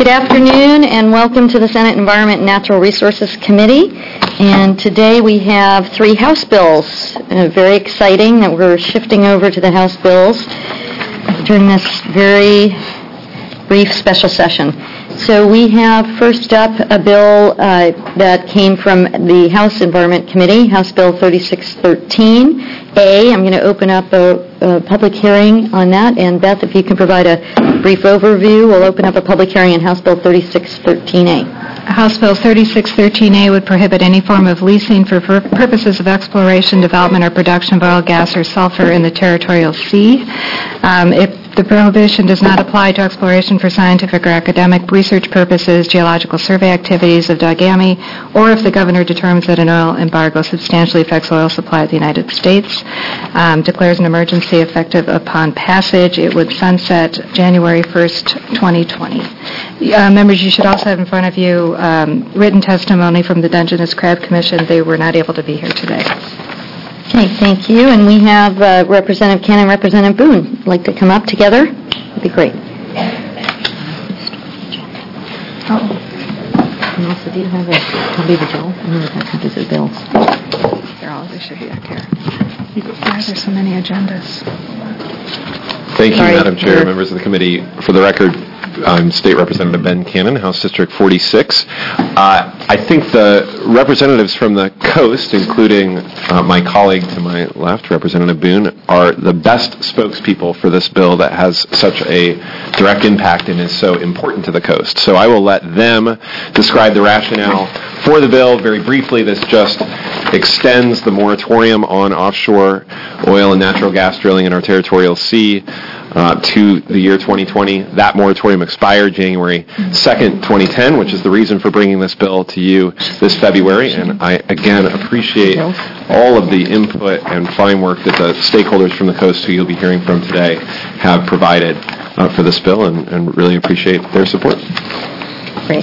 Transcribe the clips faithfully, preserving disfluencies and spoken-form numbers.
Good afternoon and welcome to the Senate Environment and Natural Resources Committee. And today we have three House bills. Uh, very exciting that we're shifting over to the House bills during this very brief special session. So we have first up a bill uh, that came from the House Environment Committee, House Bill thirty-six thirteen A. I'm going to open up a, a public hearing on that. And Beth, if you can provide a brief overview, we'll open up a public hearing on House Bill thirty-six thirteen A. House Bill thirty-six thirteen A would prohibit any form of leasing for pur- purposes of exploration, development, or production of oil, gas, or sulfur in the territorial sea. Um, if the prohibition does not apply to exploration for scientific or academic research purposes, geological survey activities of Dagami, or if the governor determines that an oil embargo substantially affects oil supply of the United States, um, declares an emergency effective upon passage. It would sunset January first, twenty twenty. Uh, members, you should also have in front of you um, written testimony from the Dungeness Crab Commission. They were not able to be here today. Okay, thank you. And we have uh, Representative Cannon and Representative Boone. Like to come up together? That'd be great. Oh. And also, do you have a copy of the bill? I know that copies of the bills. They're all, they should be up here. Why are there so many agendas? Thank you, Sorry. Madam Chair, members of the committee. For the record, I'm State Representative Ben Cannon, House District forty-six. Uh, I think the representatives from the coast, including uh, my colleague to my left, Representative Boone, are the best spokespeople for this bill that has such a direct impact and is so important to the coast. So I will let them describe the rationale for the bill. Very briefly, this just extends the moratorium on offshore oil and natural gas drilling in our territorial sea Uh, to the year twenty twenty. That moratorium expired January second, twenty ten, which is the reason for bringing this bill to you this February. And I, again, appreciate all of the input and fine work that the stakeholders from the coast, who you'll be hearing from today, have provided uh, for this bill, and, and really appreciate their support. Great.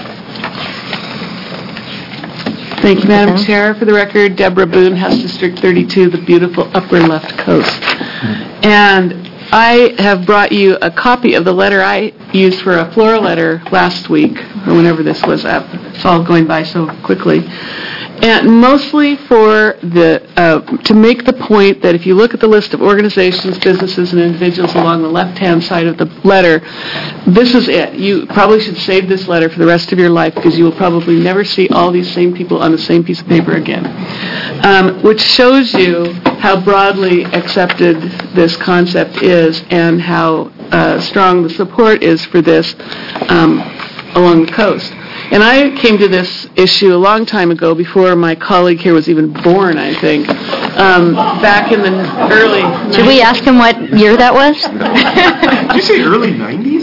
Thank you, Madam Chair. For the record, Deborah Boone, House District thirty-two, the beautiful upper left coast. And I have brought you a copy of the letter I used for a floor letter last week, or whenever this was up. It's all going by so quickly. And mostly for the uh, to make the point that if you look at the list of organizations, businesses, and individuals along the left-hand side of the letter, this is it. You probably should save this letter for the rest of your life, because you will probably never see all these same people on the same piece of paper again, um, which shows you how broadly accepted this concept is and how uh, strong the support is for this um, along the coast. And I came to this issue a long time ago, before my colleague here was even born, I think, um, back in the early nineties. Should we ask him what year that was? Did you say early nineties?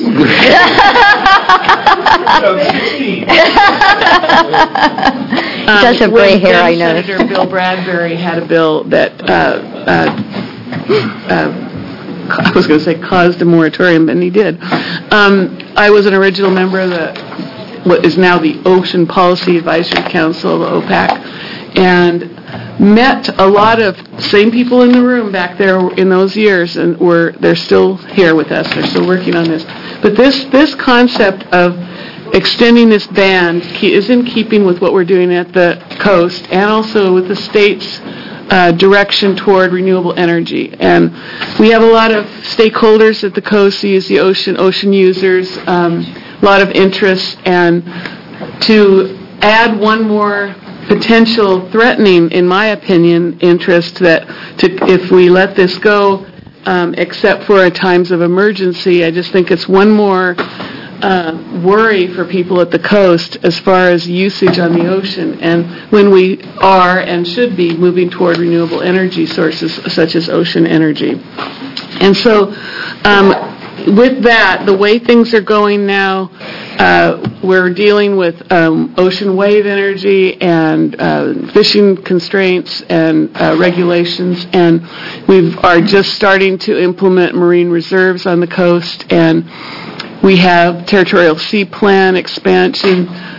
He does have gray hair, I know. Senator Bill Bradbury had a bill that, uh, uh, uh, I was going to say caused a moratorium, and he did. Um, I was an original member of the what is now the Ocean Policy Advisory Council, the O PAC, and met a lot of same people in the room back there in those years, and were they're still here with us. They're still working on this. But this this concept of extending this ban is in keeping with what we're doing at the coast, and also with the state's uh, direction toward renewable energy. And we have a lot of stakeholders at the coast who use the ocean, ocean users. Um, a lot of interest, and to add one more potential threatening, in my opinion, interest that to, if we let this go, um, except for at times of emergency, I just think it's one more uh, worry for people at the coast as far as usage on the ocean, and when we are and should be moving toward renewable energy sources such as ocean energy. And so um, with that, the way things are going now, uh, we're dealing with um, ocean wave energy and uh, fishing constraints and uh, regulations, and we are just starting to implement marine reserves on the coast, and we have territorial sea plan expansion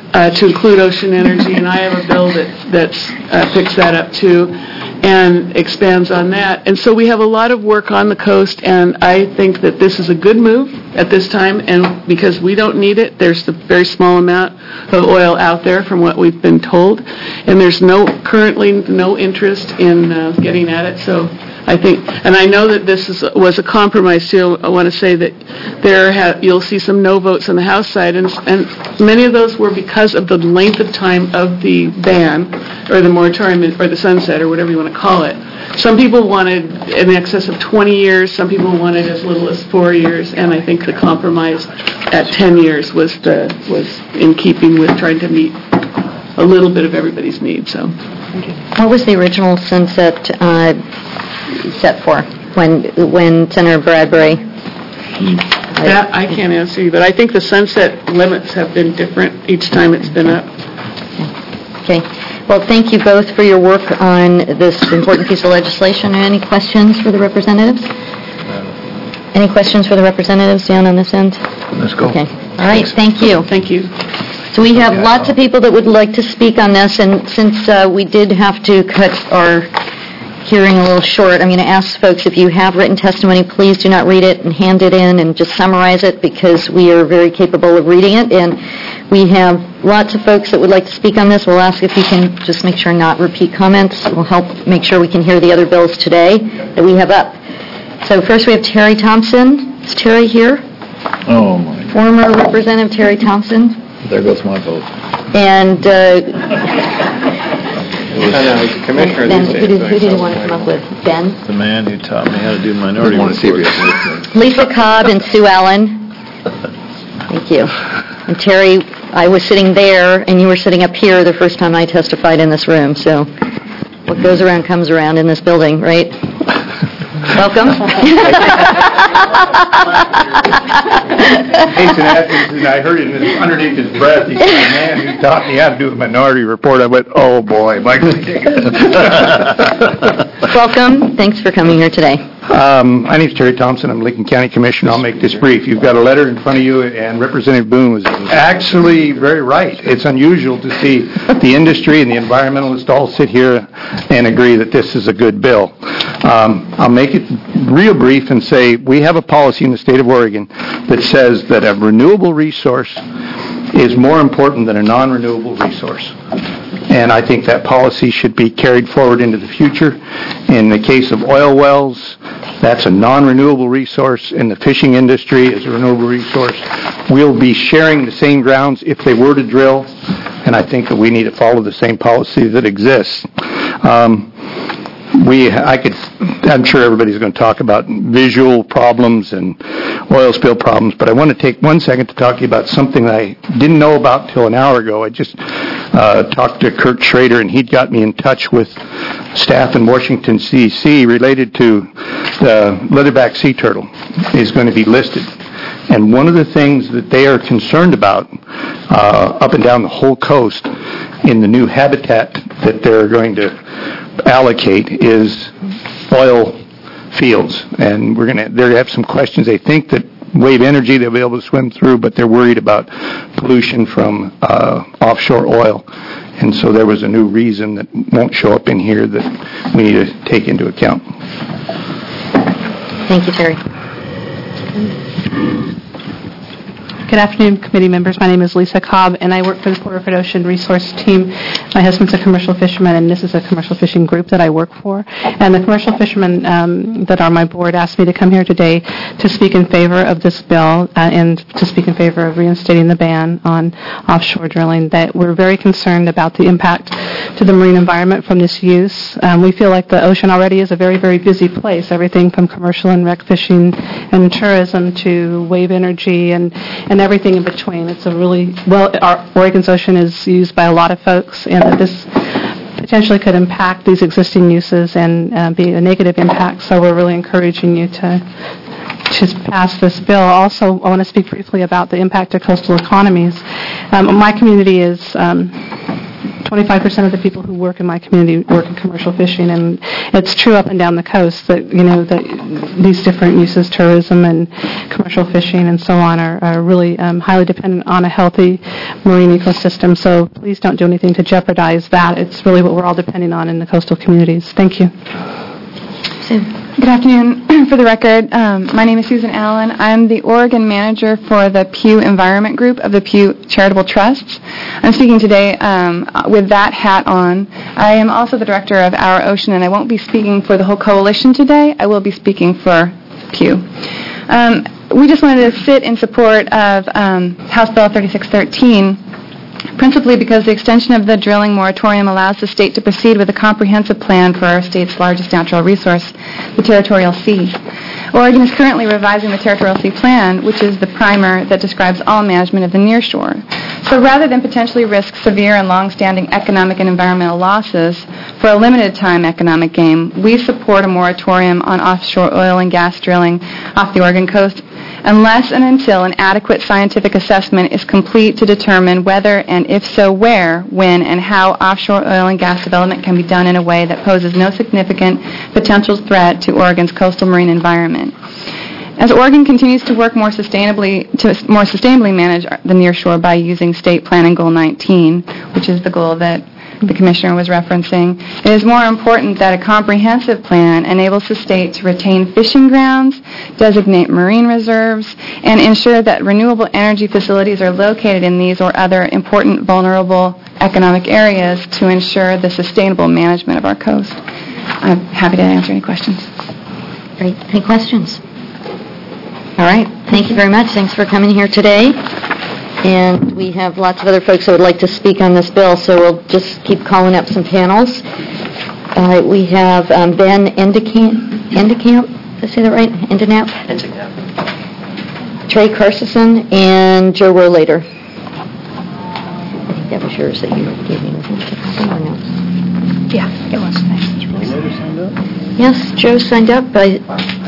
uh, to include ocean energy, and I have a bill that that's, uh, picks that up too and expands on that. And so we have a lot of work on the coast, and I think that this is a good move at this time, and because we don't need it, there's a very small amount of oil out there from what we've been told, and there's no currently no interest in uh, getting at it. So I think, and I know that this is, was a compromise too. I want to say that there ha- you'll see some no votes on the House side, and, and many of those were because of the length of time of the ban, or the moratorium, or the sunset, or whatever you want to call it. Some people wanted in excess of twenty years, some people wanted as little as four years, and I think the compromise at ten years was the was in keeping with trying to meet a little bit of everybody's needs. So, What was the original sunset uh, set for when when Senator Bradbury? that I can't answer you, but I think the sunset limits have been different each time it's been up. Okay. Well, thank you both for your work on this important piece of legislation. Any questions for the representatives? Any questions for the representatives down on this end? Let's go. Okay. All right. Thank you. Thank you. So we have lots of people that would like to speak on this, and since uh, we did have to cut our hearing a little short, I'm going to ask folks, if you have written testimony, please do not read it and hand it in and just summarize it, because we are very capable of reading it, and we have lots of folks that would like to speak on this. We'll ask if you can just make sure not repeat comments. We'll help make sure we can hear the other bills today that we have up. So first we have Terry Thompson. Is Terry here? Oh, my. Former Representative Terry Thompson. There goes my vote. And uh, Commissioner Ben, these who days, did, so who did you I want to come up with? Ben? The man who taught me how to do minority want to see if we reports. have- Lisa Cobb and Sue Allen. Thank you. And Terry, I was sitting there, and you were sitting up here the first time I testified in this room, so what goes around comes around in this building, right? Welcome. Jason Atkins, and I heard it underneath his breath. He said, "The man who taught me how to do a minority report." I went, "Oh boy, Mike." Welcome. Thanks for coming here today. Um, my name's Terry Thompson. I'm Lincoln County Commissioner. I'll make this brief. You've got a letter in front of you, and Representative Boone was actually very right. It's unusual to see the industry and the environmentalists all sit here and agree that this is a good bill. Um, I'll make it real brief and say we have a policy in the state of Oregon that says that a renewable resource is more important than a non-renewable resource. And I think that policy should be carried forward into the future. In the case of oil wells, that's a non-renewable resource. In the fishing industry, is a renewable resource. We'll be sharing the same grounds if they were to drill, and I think that we need to follow the same policy that exists. Um, we, I could, I'm sure everybody's going to talk about visual problems and oil spill problems, but I want to take one second to talk to you about something that I didn't know about till an hour ago. I just uh, talked to Kurt Schrader, and he'd got me in touch with staff in Washington, D C related to the leatherback sea turtle is going to be listed. And one of the things that they are concerned about uh, up and down the whole coast in the new habitat that they're going to allocate is oil fields. And we're going to they have some questions. They think that wave energy they'll be able to swim through, but they're worried about pollution from uh, offshore oil. And so there was a new reason that won't show up in here that we need to take into account. Thank you, Terry. Good afternoon, committee members. My name is Lisa Cobb, and I work for the Port Orford Ocean Resource Team. My husband's a commercial fisherman, and this is a commercial fishing group that I work for. And the commercial fishermen um, that are on my board asked me to come here today to speak in favor of this bill uh, and to speak in favor of reinstating the ban on offshore drilling. That we're very concerned about the impact to the marine environment from this use. Um, we feel like the ocean already is a very, very busy place, everything from commercial and rec fishing and tourism to wave energy and, and everything in between. It's a really, well, our Oregon's ocean is used by a lot of folks, and that this potentially could impact these existing uses and uh, be a negative impact, so we're really encouraging you to to pass this bill. Also, I want to speak briefly about the impact to coastal economies. Um, my community is um, twenty-five percent of the people who work in my community work in commercial fishing, and it's true up and down the coast that, you know, that these different uses, tourism and commercial fishing and so on, are, are really um, highly dependent on a healthy marine ecosystem. So please don't do anything to jeopardize that. It's really what we're all depending on in the coastal communities. Thank you. Sue. Good afternoon. For the record, um, my name is Susan Allen. I'm the Oregon manager for the Pew Environment Group of the Pew Charitable Trusts. I'm speaking today um, with that hat on. I am also the director of Our Ocean, and I won't be speaking for the whole coalition today. I will be speaking for Pew. Um, we just wanted to sit in support of um, House Bill thirty-six thirteen, principally because the extension of the drilling moratorium allows the state to proceed with a comprehensive plan for our state's largest natural resource, the Territorial Sea. Oregon is currently revising the Territorial Sea Plan, which is the primer that describes all management of the nearshore. So rather than potentially risk severe and long-standing economic and environmental losses for a limited time economic gain, we support a moratorium on offshore oil and gas drilling off the Oregon coast unless and until an adequate scientific assessment is complete to determine whether, and if so, where, when, and how offshore oil and gas development can be done in a way that poses no significant potential threat to Oregon's coastal marine environment. As Oregon continues to work more sustainably to more sustainably manage the nearshore by using State Planning Goal nineteen, which is the goal that the Commissioner was referencing, it is more important that a comprehensive plan enables the state to retain fishing grounds, designate marine reserves, and ensure that renewable energy facilities are located in these or other important vulnerable economic areas to ensure the sustainable management of our coast. I'm happy to answer any questions. Great. Any questions? All right. Thank you very much. Thanks for coming here today. And we have lots of other folks that would like to speak on this bill, so we'll just keep calling up some panels. Uh, we have um, Ben Endicamp, Endicamp, did I say that right? Endicamp? Endicamp. Trey Carson, and Joe Rollator. I think that was yours that you gave me. Or no? Yeah, it was. Yes, Joe signed up. I,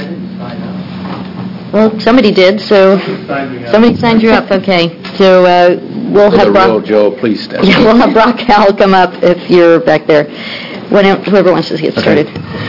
Well, somebody did, so somebody signed you up. Okay, so uh, we'll have Brock. Joe, please stand. Yeah, we'll have Brock Howell come up if you're back there. When, whoever wants to get started.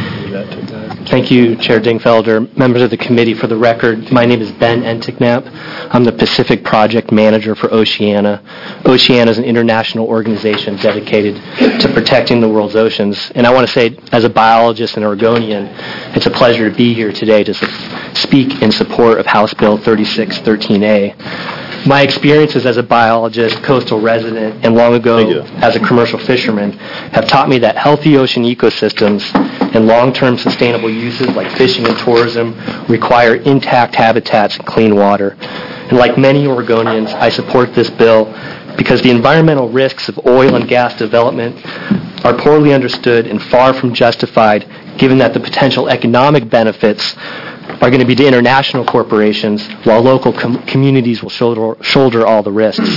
Thank you, Chair Dingfelder, members of the committee. For the record, my name is Ben Enticknap. I'm the Pacific Project Manager for Oceana. Oceana is an international organization dedicated to protecting the world's oceans. And I want to say, as a biologist and Oregonian, it's a pleasure to be here today to speak in support of House Bill thirty-six thirteen A. My experiences as a biologist, coastal resident, and long ago as a commercial fisherman have taught me that healthy ocean ecosystems and long-term sustainable uses like fishing and tourism require intact habitats and clean water. And like many Oregonians, I support this bill because the environmental risks of oil and gas development are poorly understood and far from justified, given that the potential economic benefits are going to be to international corporations, while local com- communities will shoulder, shoulder all the risks.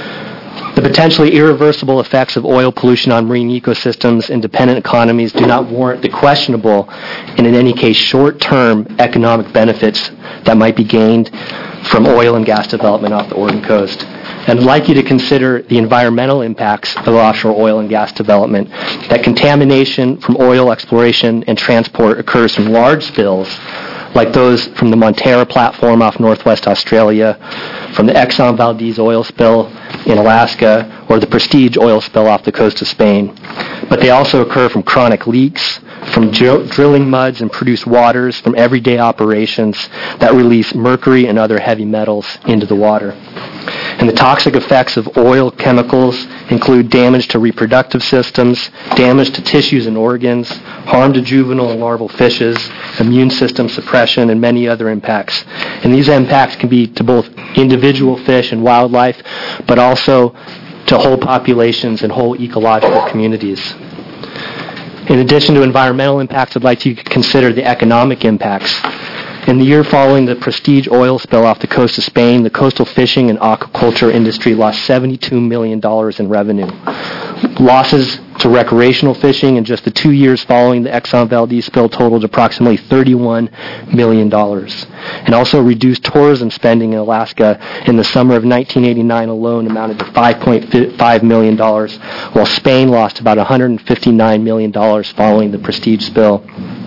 The potentially irreversible effects of oil pollution on marine ecosystems and dependent economies do not warrant the questionable and in any case short-term economic benefits that might be gained from oil and gas development off the Oregon coast. And I'd like you to consider the environmental impacts of offshore oil and gas development, that contamination from oil exploration and transport occurs from large spills like those from the Montara platform off northwest Australia, from the Exxon Valdez oil spill in Alaska, or the Prestige oil spill off the coast of Spain. But they also occur from chronic leaks, from dr- drilling muds and produced waters from everyday operations that release mercury and other heavy metals into the water. And the toxic effects of oil chemicals include damage to reproductive systems, damage to tissues and organs, harm to juvenile and larval fishes, immune system suppression, and many other impacts. And these impacts can be to both individual fish and wildlife, but also to whole populations and whole ecological communities. In addition to environmental impacts, I'd like you to consider the economic impacts. In the year following the Prestige oil spill off the coast of Spain, the coastal fishing and aquaculture industry lost seventy-two million dollars in revenue. Losses to recreational fishing in just the two years following the Exxon Valdez spill totaled approximately thirty-one million dollars. And also reduced tourism spending in Alaska in the summer of nineteen eighty-nine alone amounted to five point five million dollars, while Spain lost about one hundred fifty-nine million dollars following the Prestige spill.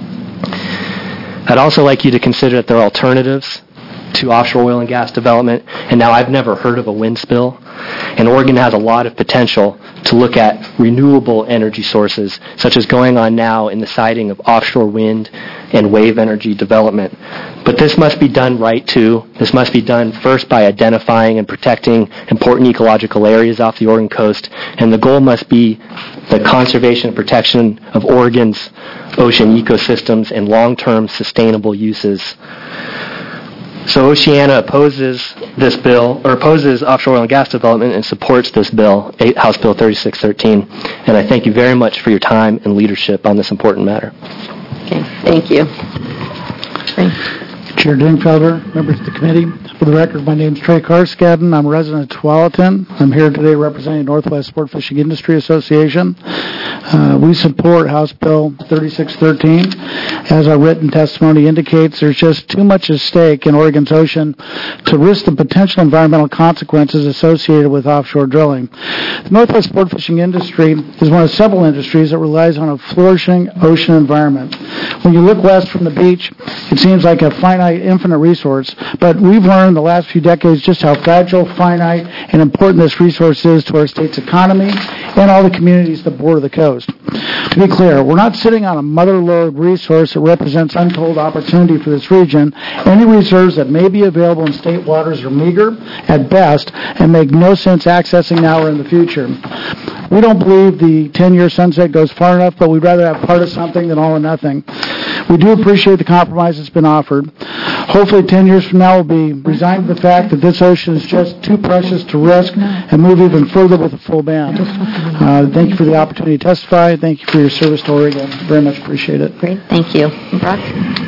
I'd also like you to consider that there are alternatives to offshore oil and gas development, and now I've never heard of a wind spill, and Oregon has a lot of potential to look at renewable energy sources, such as going on now in the siting of offshore wind and wave energy development. But this must be done right, too. This must be done first by identifying and protecting important ecological areas off the Oregon coast, and the goal must be the conservation and protection of Oregon's ocean ecosystems and long-term sustainable uses. So Oceana opposes this bill, or opposes offshore oil and gas development and supports this bill, House Bill thirty-six thirteen. And I thank you very much for your time and leadership on this important matter. Okay, thank you. Thanks. Chair Dingfelder, members of the committee. For the record, my name is Trey Carskadden. I'm a resident of Tualatin. I'm here today representing Northwest Sport Fishing Industry Association. Uh, we support House Bill thirty-six thirteen. As our written testimony indicates, there's just too much at stake in Oregon's ocean to risk the potential environmental consequences associated with offshore drilling. The Northwest Sport Fishing industry is one of several industries that relies on a flourishing ocean environment. When you look west from the beach, it seems like a finite, infinite resource, but we've learned the last few decades just how fragile, finite, and important this resource is to our state's economy and all the communities that border the coast. To be clear, we're not sitting on a mother-lode resource that represents untold opportunity for this region. Any reserves that may be available in state waters are meager at best and make no sense accessing now or in the future. We don't believe the ten-year sunset goes far enough, but we'd rather have part of something than all or nothing. We do appreciate the compromise that's been offered. Hopefully ten years from now we'll be resigned to the fact that this ocean is just too precious to risk and move even further with a full ban. Uh, thank you for the opportunity to testify. Thank you for your service to Oregon. Very much appreciate it. Great, thank you. Brock?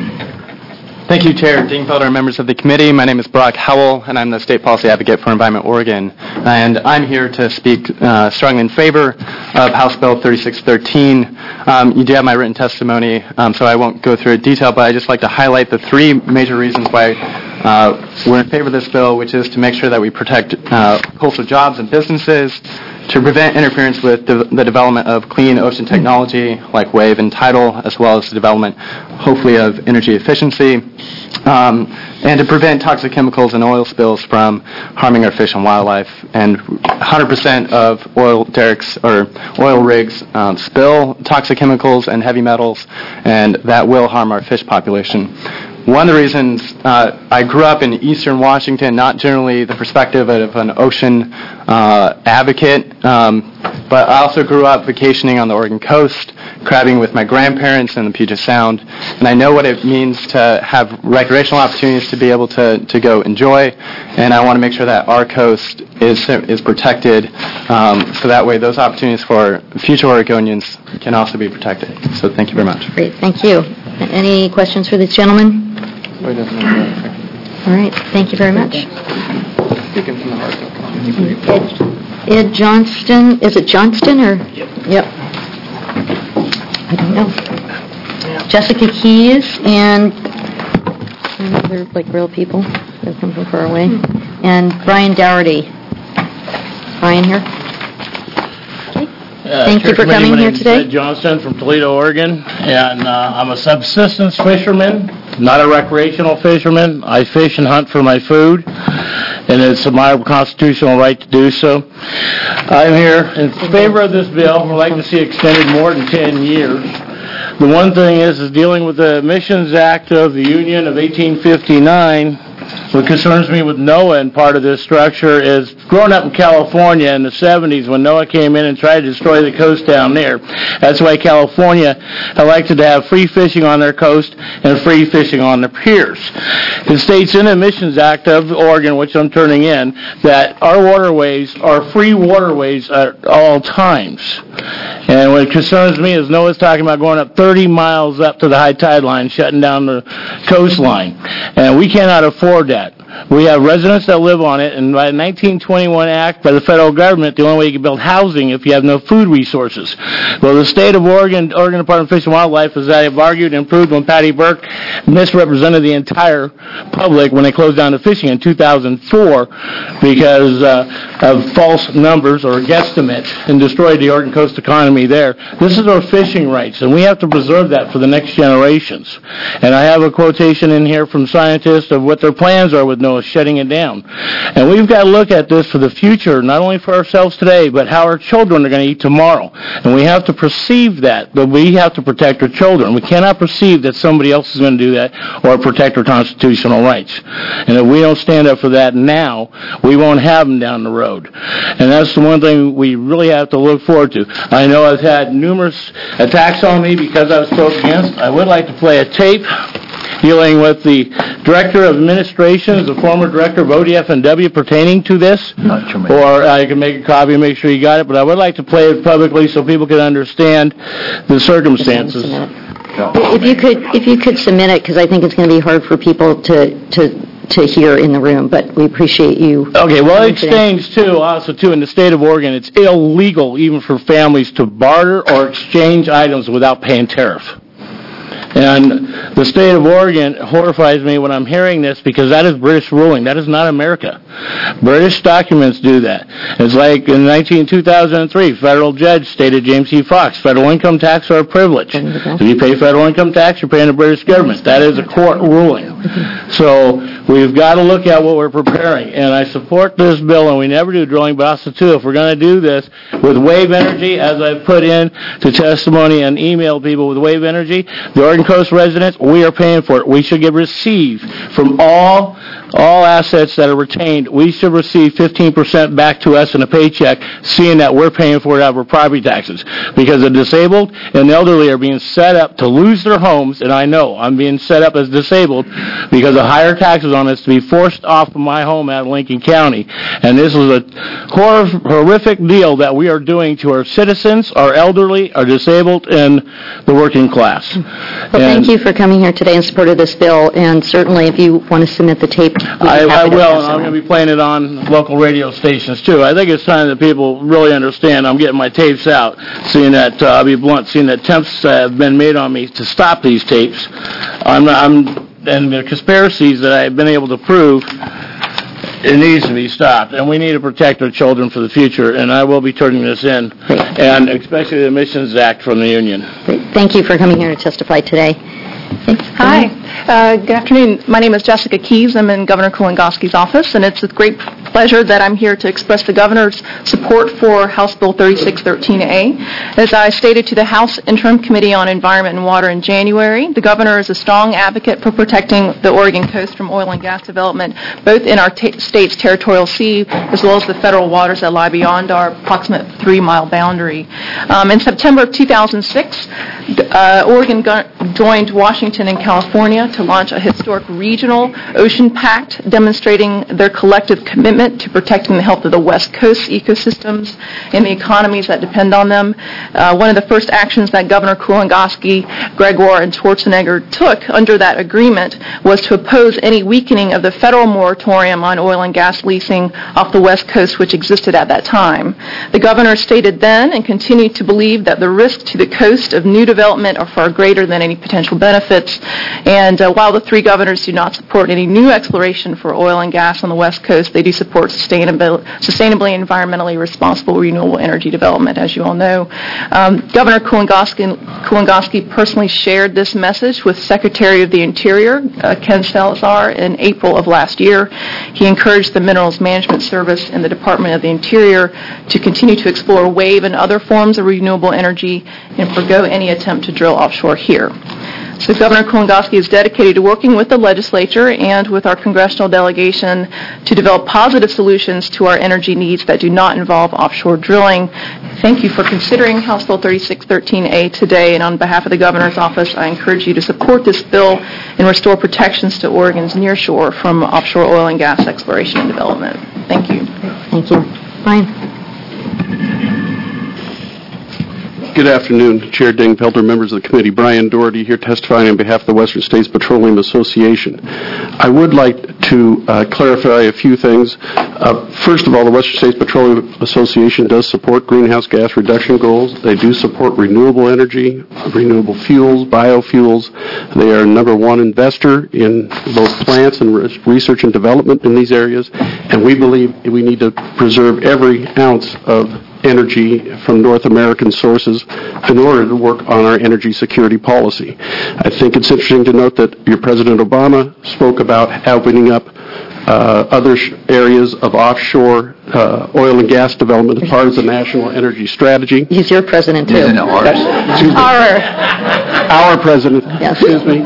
Thank you, Chair Dingfelder and members of the committee. My name is Brock Howell, and I'm the State Policy Advocate for Environment Oregon. And I'm here to speak uh, strongly in favor of House Bill thirty-six thirteen. Um, you do have my written testimony, um, so I won't go through it in detail, but I'd just like to highlight the three major reasons why uh, we're in favor of this bill, which is to make sure that we protect uh, coastal jobs and businesses, to prevent interference with de- the development of clean ocean technology like wave and tidal, as well as the development, hopefully, of energy efficiency, um, and to prevent toxic chemicals and oil spills from harming our fish and wildlife. And one hundred percent of oil derricks or oil rigs um, spill toxic chemicals and heavy metals, and that will harm our fish population. One of the reasons uh, I grew up in eastern Washington, not generally the perspective of an ocean uh, advocate, um, but I also grew up vacationing on the Oregon coast, crabbing with my grandparents in the Puget Sound, and I know what it means to have recreational opportunities to be able to, to go enjoy, and I want to make sure that our coast is is protected, um, so that way those opportunities for future Oregonians can also be protected. So thank you very much. Great, thank you. Any questions for this gentleman? All right, thank you very much. Ed, Ed Johnston, is it Johnston or? Yep. Yep. I don't know. Jessica Keys and they're like real people. They come from far away. And Brian Dougherty. Brian here. Uh, Thank you for coming here today. Ed Johnston from Toledo, Oregon, and uh, I'm a subsistence fisherman, not a recreational fisherman. I fish and hunt for my food, and it's my constitutional right to do so. I'm here in favor of this bill. I'd like to see it extended more than ten years. The one thing is, is dealing with the Emissions Act of the Union of eighteen fifty-nine What concerns me with NOAA and part of this structure is growing up in California in the seventies when NOAA came in and tried to destroy the coast down there. That's why California elected to have free fishing on their coast and free fishing on the piers. It states in the Emissions Act of Oregon, which I'm turning in, that our waterways are free waterways at all times. And what concerns me is NOAA's talking about going up thirty miles up to the high tide line, shutting down the coastline. And we cannot afford that. We have residents that live on it, and by the nineteen twenty-one Act by the federal government, the only way you can build housing if you have no food resources. Well, the state of Oregon, Oregon Department of Fish and Wildlife, as I have argued and proved when Patty Burke misrepresented the entire public when they closed down the fishing in two thousand four because uh, of false numbers or guesstimates and destroyed the Oregon coast economy there. This is our fishing rights, and we have to preserve that for the next generations. And I have a quotation in here from scientists of what their plans are with NOAA shutting it down. And we've got to look at this for the future, not only for ourselves today, but how our children are going to eat tomorrow. And we have to perceive that, but we have to protect our children. We cannot perceive that somebody else is going to do that or protect our constitutional rights. And if we don't stand up for that now, we won't have them down the road. And that's the one thing we really have to look forward to. I know I've had numerous attacks on me because I was spoke against. I would like to play a tape dealing with the Director of Administration, the former Director of O D F and W pertaining to this. Or I can make a copy and make sure you got it, but I would like to play it publicly so people can understand the circumstances. If you could, if you could submit it, because I think it's going to be hard for people to, to to hear in the room, but we appreciate you. Okay, well, exchange, too, also, too, in the state of Oregon, it's illegal even for families to barter or exchange items without paying tariff. And the state of Oregon horrifies me when I'm hearing this because that is British ruling. That is not America. British documents do that. It's like in nineteen two thousand three, federal judge stated, James C. Fox, federal income tax are a privilege. If you pay federal income tax, you're paying the British government. That is a court ruling. So we've got to look at what we're preparing. And I support this bill, and we never do drilling, but also, too, if we're going to do this with wave energy, as I've put in to testimony and email people with wave energy, the Oregon Coast residents, we are paying for it. We should get receive from all all assets that are retained. We should receive fifteen percent back to us in a paycheck, seeing that we're paying for it out of our property taxes. Because the disabled and the elderly are being set up to lose their homes, and I know I'm being set up as disabled because of higher taxes on us to be forced off of my home out of Lincoln County. And this is a hor- horrific deal that we are doing to our citizens, our elderly, our disabled, and the working class. Well, thank you for coming here today in support of this bill, and certainly if you want to submit the tape, I, I will, and I'm going to be playing it on local radio stations, too. I think it's time that people really understand I'm getting my tapes out, seeing that, uh, I'll be blunt, seeing that attempts uh, have been made on me to stop these tapes. I'm, I'm, and the conspiracies that I've been able to prove, it needs to be stopped, and we need to protect our children for the future, and I will be turning this in, Great. And especially the Emissions Act from the union. Great. Thank you for coming here to testify today. Thanks. Hi. Uh, good afternoon. My name is Jessica Keys. I'm in Governor Kulongoski's office, and it's with great pleasure that I'm here to express the Governor's support for House Bill thirty-six thirteen A. As I stated to the House Interim Committee on Environment and Water in January, the Governor is a strong advocate for protecting the Oregon coast from oil and gas development, both in our t- state's territorial sea as well as the federal waters that lie beyond our approximate three-mile boundary. Um, in September of two thousand six, uh, Oregon go- joined Washington and California to launch a historic regional ocean pact demonstrating their collective commitment to protecting the health of the West Coast ecosystems and the economies that depend on them. Uh, one of the first actions that Governor Kulongoski, Gregoire, and Schwarzenegger took under that agreement was to oppose any weakening of the federal moratorium on oil and gas leasing off the West Coast, which existed at that time. The Governor stated then and continued to believe that the risks to the coast of new development are far greater than any potential benefits. And uh, while the three governors do not support any new exploration for oil and gas on the West Coast, they do support sustainable, sustainably and environmentally responsible renewable energy development, as you all know. Um, Governor Kulongoski, Kulongoski personally shared this message with Secretary of the Interior, uh, Ken Salazar, in April of last year. He encouraged the Minerals Management Service and the Department of the Interior to continue to explore wave and other forms of renewable energy and forgo any attempt to drill offshore here. So Governor Kulongoski is dedicated to working with the legislature and with our congressional delegation to develop positive solutions to our energy needs that do not involve offshore drilling. Thank you for considering House Bill thirty-six thirteen A today, and on behalf of the Governor's office, I encourage you to support this bill and restore protections to Oregon's nearshore from offshore oil and gas exploration and development. Thank you. Thank you. Brian? Good afternoon, Chair Dingfelder, members of the committee. Brian Doherty here testifying on behalf of the Western States Petroleum Association. I would like to uh, clarify a few things. Uh, first of all, the Western States Petroleum Association does support greenhouse gas reduction goals. They do support renewable energy, renewable fuels, biofuels. They are number one investor in both plants and re- research and development in these areas, and we believe we need to preserve every ounce of energy from North American sources in order to work on our energy security policy. I think it's interesting to note that your President Obama spoke about opening up uh, other sh- areas of offshore uh, oil and gas development as part of the national energy strategy. He's your president, too. Yeah, no, ours. Excuse me. Our. Our president, Yes. excuse me,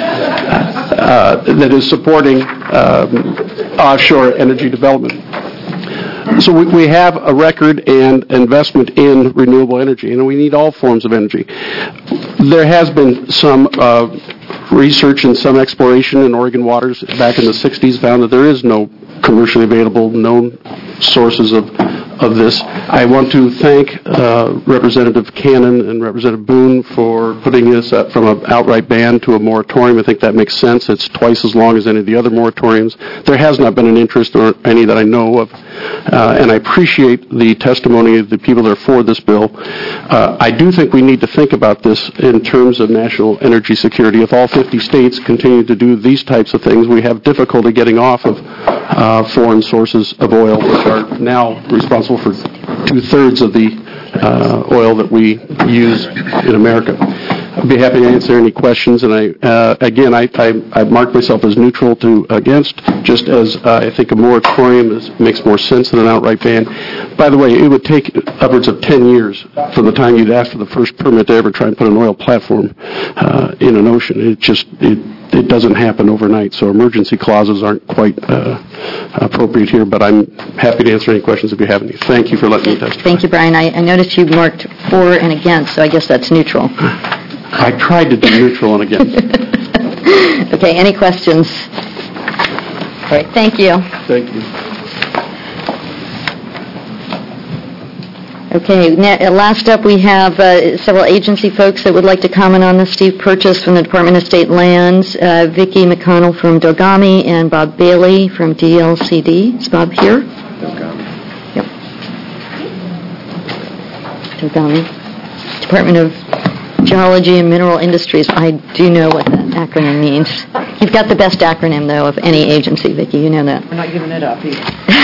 uh, that is supporting um, offshore energy development. So we, we have a record and investment in renewable energy, and we need all forms of energy. There has been some uh, research and some exploration in Oregon waters back in the sixties found that there is no commercially available known sources of of this. I want to thank uh, Representative Cannon and Representative Boone for putting this up from an outright ban to a moratorium. I think that makes sense. It's twice as long as any of the other moratoriums. There has not been an interest or any that I know of, uh, and I appreciate the testimony of the people that are for this bill. Uh, I do think we need to think about this in terms of national energy security. If all fifty states continue to do these types of things, we have difficulty getting off of uh, foreign sources of oil, which are now responsible for two-thirds of the uh, oil that we use in America. I'd be happy to answer any questions, and I, uh, again, I, I, I mark myself as neutral to against, just as uh, I think a moratorium is, makes more sense than an outright ban. By the way, it would take upwards of ten years from the time you'd ask for the first permit to ever try and put an oil platform uh, in an ocean. It just, it, it doesn't happen overnight, so emergency clauses aren't quite uh, appropriate here, but I'm happy to answer any questions if you have any. Thank you for letting me testify. Thank you, Brian. I, I noticed you marked for and against, so I guess that's neutral. I tried to do neutral and against. Okay, any questions? All right, thank you. Thank you. Okay, na- uh, last up we have uh, several agency folks that would like to comment on this. Steve Purchase from the Department of State Lands, uh, Vicki McConnell from Dogami, and Bob Bailey from D L C D. Is Bob here? Dogami. Yep. Dogami. Department of Geology and Mineral Industries. I do know what that acronym means. You've got the best acronym, though, of any agency, Vicki. You know that. We're not giving it up either.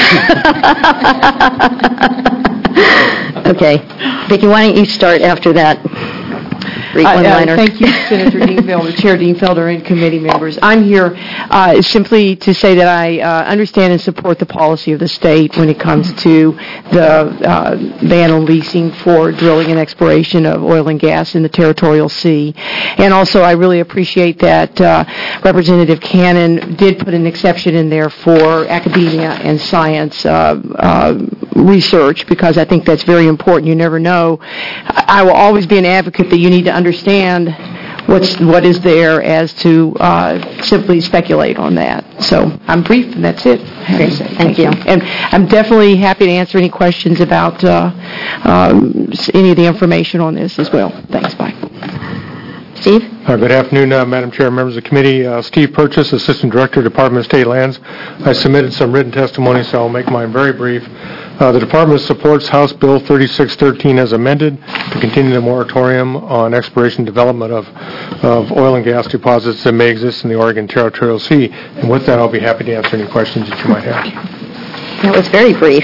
Okay. Vicki, why don't you start after that great Uh, uh, one-liner? Thank you, Senator Dingfelder, Chair Dingfelder, and committee members. I'm here uh, simply to say that I uh, understand and support the policy of the state when it comes to the uh, ban on leasing for drilling and exploration of oil and gas in the territorial sea. And also, I really appreciate that uh, Representative Cannon did put an exception in there for academia and science uh, uh, research, because I think that's very important. You never know. I will always be an advocate that you need to understand what's what is there as to uh, simply speculate on that. So I'm brief, and that's it. Great. Thank, Thank you. you. And I'm definitely happy to answer any questions about uh, um, any of the information on this as well. Thanks. Bye. Steve? Uh, good afternoon, uh, Madam Chair, members of the committee. Uh, Steve Purchase, Assistant Director, Department of State Lands. I submitted some written testimony, so I'll make mine very brief. Uh, the Department supports House Bill thirty-six thirteen as amended to continue the moratorium on exploration and development of, of oil and gas deposits that may exist in the Oregon Territorial Sea. And with that, I'll be happy to answer any questions that you might have. That was very brief.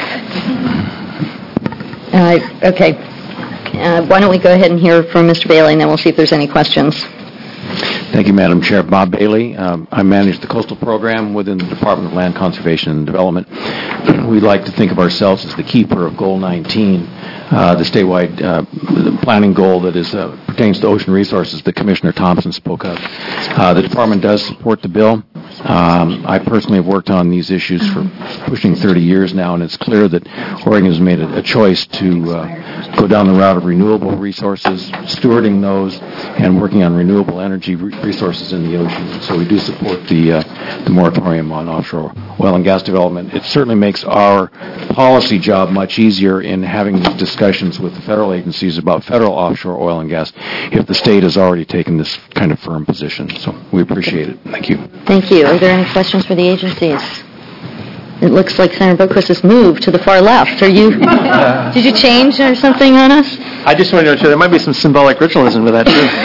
Uh, okay. Uh, why don't we go ahead and hear from Mister Bailey, and then we'll see if there's any questions. Thank you, Madam Chair. Bob Bailey. Um, I manage the coastal program within the Department of Land Conservation and Development. We like to think of ourselves as the keeper of Goal nineteen, uh, the statewide uh, planning goal that is uh, pertains to ocean resources that Commissioner Thompson spoke of. Uh, the department does support the bill. Um, I personally have worked on these issues for pushing thirty years now, and it's clear that Oregon has made a, a choice to uh, go down the route of renewable resources, stewarding those, and working on renewable energy re- resources in the ocean. So we do support the uh, the moratorium on offshore oil and gas development. It certainly makes our policy job much easier in having these discussions with the federal agencies about federal offshore oil and gas if the state has already taken this kind of firm position. So we appreciate it. Thank you. Thank you. Are there any questions for the agencies? It looks like Senator Boquist has moved to the far left. Are you? Did you change or something on us? I just wanted to know, there might be some symbolic ritualism with that, too.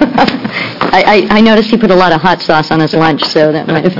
I, I, I noticed he put a lot of hot sauce on his lunch, so that might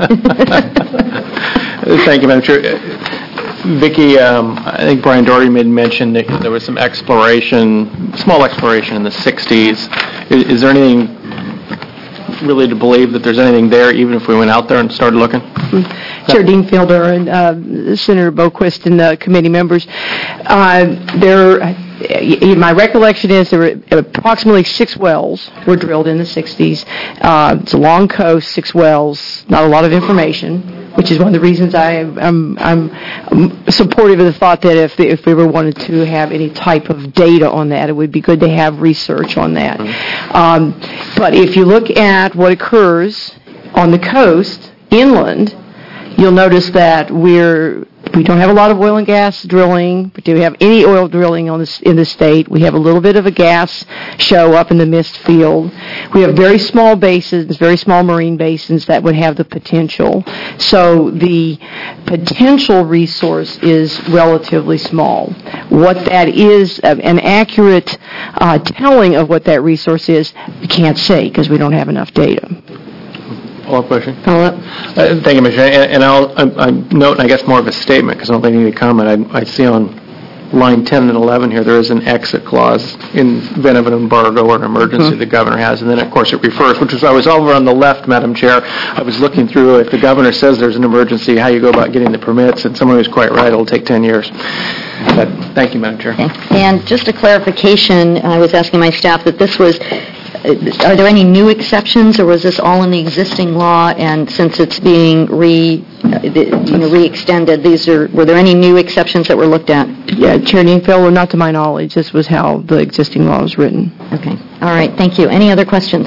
have... Thank you, Madam Chair. Vicki, um, I think Brian Doherty made mention that there was some exploration, small exploration in the sixties. Is, is there anything really to believe that there's anything there, even if we went out there and started looking? Chair Dingfelder and uh, Senator Boquist and the committee members, uh, there, uh, my recollection is there were approximately six wells were drilled in the sixties. Uh, it's a long coast, six wells, not a lot of information, which is one of the reasons I, I'm, I'm supportive of the thought that if, if we ever wanted to have any type of data on that, it would be good to have research on that. Mm-hmm. Um, but if you look at what occurs on the coast, inland, you'll notice that we're we don't have a lot of oil and gas drilling. We don't have any oil drilling on this in the state. We have a little bit of a gas show up in the mist field. We have very small basins, very small marine basins that would have the potential. So the potential resource is relatively small. What that is, uh, an accurate uh, telling of what that resource is, we can't say because we don't have enough data. Follow-up question? Follow-up. Uh, thank you, Mister And, and I'll I, I note, I guess, more of a statement because I don't think I need to comment. I, I see on line ten and eleven here there is an exit clause in event of an embargo or an emergency mm-hmm. the governor has, and then, of course, it refers, which is I was over on the left, Madam Chair. I was looking through if the governor says there's an emergency, how you go about getting the permits, and someone who's quite right, it'll take ten years. But thank you, Madam Chair. Okay. And just a clarification, I was asking my staff that this was are there any new exceptions, or was this all in the existing law? And since it's being re, you know, re-extended, these are were there any new exceptions that were looked at? Yeah, Chair Dingfelder, not to my knowledge. This was how the existing law was written. Okay. All right. Thank you. Any other questions?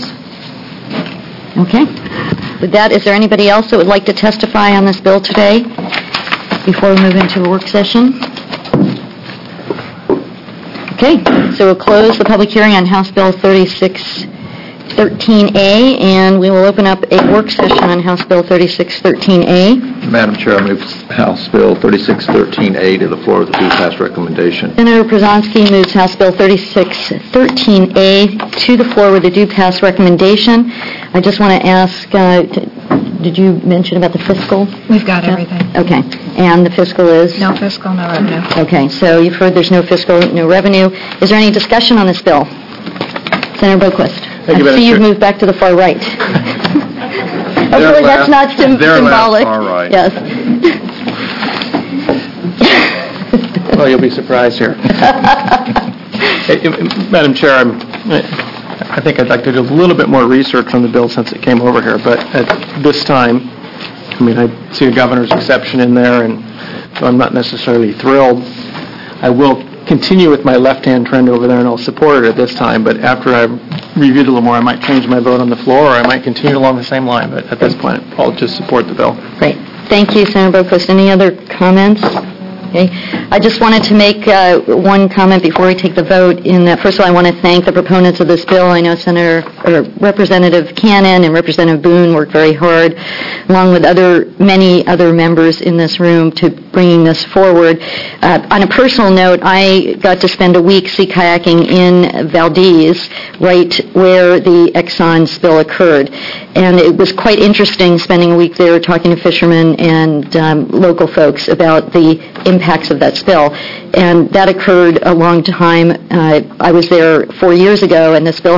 Okay. With that, is there anybody else that would like to testify on this bill today before we move into a work session? Okay, so we'll close the public hearing on House Bill thirty-six thirteen A, and we will open up a work session on House Bill thirty-six thirteen A. Madam Chair, I move House Bill thirty-six thirteen A to the floor with a due pass recommendation. Senator Przanski moves House Bill thirty-six thirteen A to the floor with a due pass recommendation. I just want to ask, uh, t- did you mention about the fiscal? We've got everything. Okay, and the fiscal is? No fiscal, no revenue. Okay, so you've heard there's no fiscal, no revenue. Is there any discussion on this bill? Senator Boquist. Thank you, I Madam see you've Chair. moved back to the far right. Hopefully that's not sim- symbolic. All right. Yes. Well, you'll be surprised here. Madam Chair, I'm, I think I'd like to do a little bit more research on the bill since it came over here, but at this time, I mean, I see the governor's exception in there, and so I'm not necessarily thrilled. I will continue with my left-hand trend over there, and I'll support it at this time, but after I've reviewed a little more, I might change my vote on the floor, or I might continue along the same line, but at this point, I'll just support the bill. Great. Thank you, Senator Boquist. Any other comments? Okay. I just wanted to make uh, one comment before we take the vote. In that, first of all, I want to thank the proponents of this bill. I know Senator or Representative Cannon and Representative Boone worked very hard, along with other many other members in this room, to bringing this forward. Uh, on a personal note, I got to spend a week sea kayaking in Valdez, right where the Exxon spill occurred, and it was quite interesting spending a week there talking to fishermen and um, local folks about the impacts of that spill. And that occurred a long time. Uh, I was there four years ago, and the spill had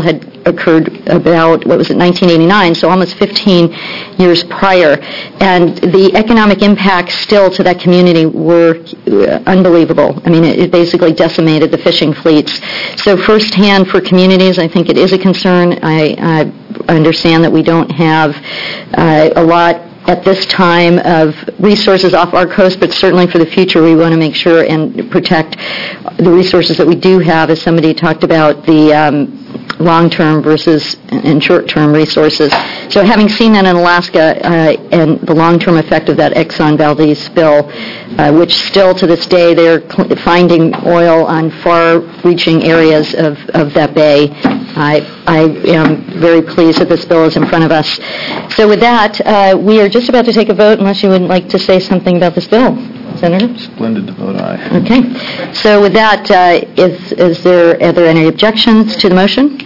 occurred about, what was it, nineteen eighty-nine, so almost fifteen years prior. And the economic impacts still to that community were uh, unbelievable. I mean, it, it basically decimated the fishing fleets. So firsthand for communities, I think it is a concern. I, I understand that we don't have uh, a lot at this time of resources off our coast, but certainly for the future we want to make sure and protect the resources that we do have, as somebody talked about, the um, long-term versus and short-term resources. So having seen that in Alaska uh, and the long-term effect of that Exxon Valdez spill, uh, which still to this day they're cl- finding oil on far-reaching areas of, of that bay, I, I am very pleased that this bill is in front of us. So with that, uh, we are just about to take a vote unless you would like to say something about this bill. Senator? Splendid to vote aye. Okay. So with that, uh, is, is there, are there any objections to the motion?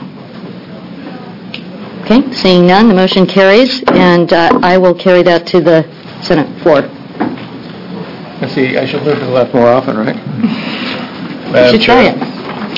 Okay. Seeing none, the motion carries, and uh, I will carry that to the Senate floor. Let's see, I should move to the left more often, right? You should try it.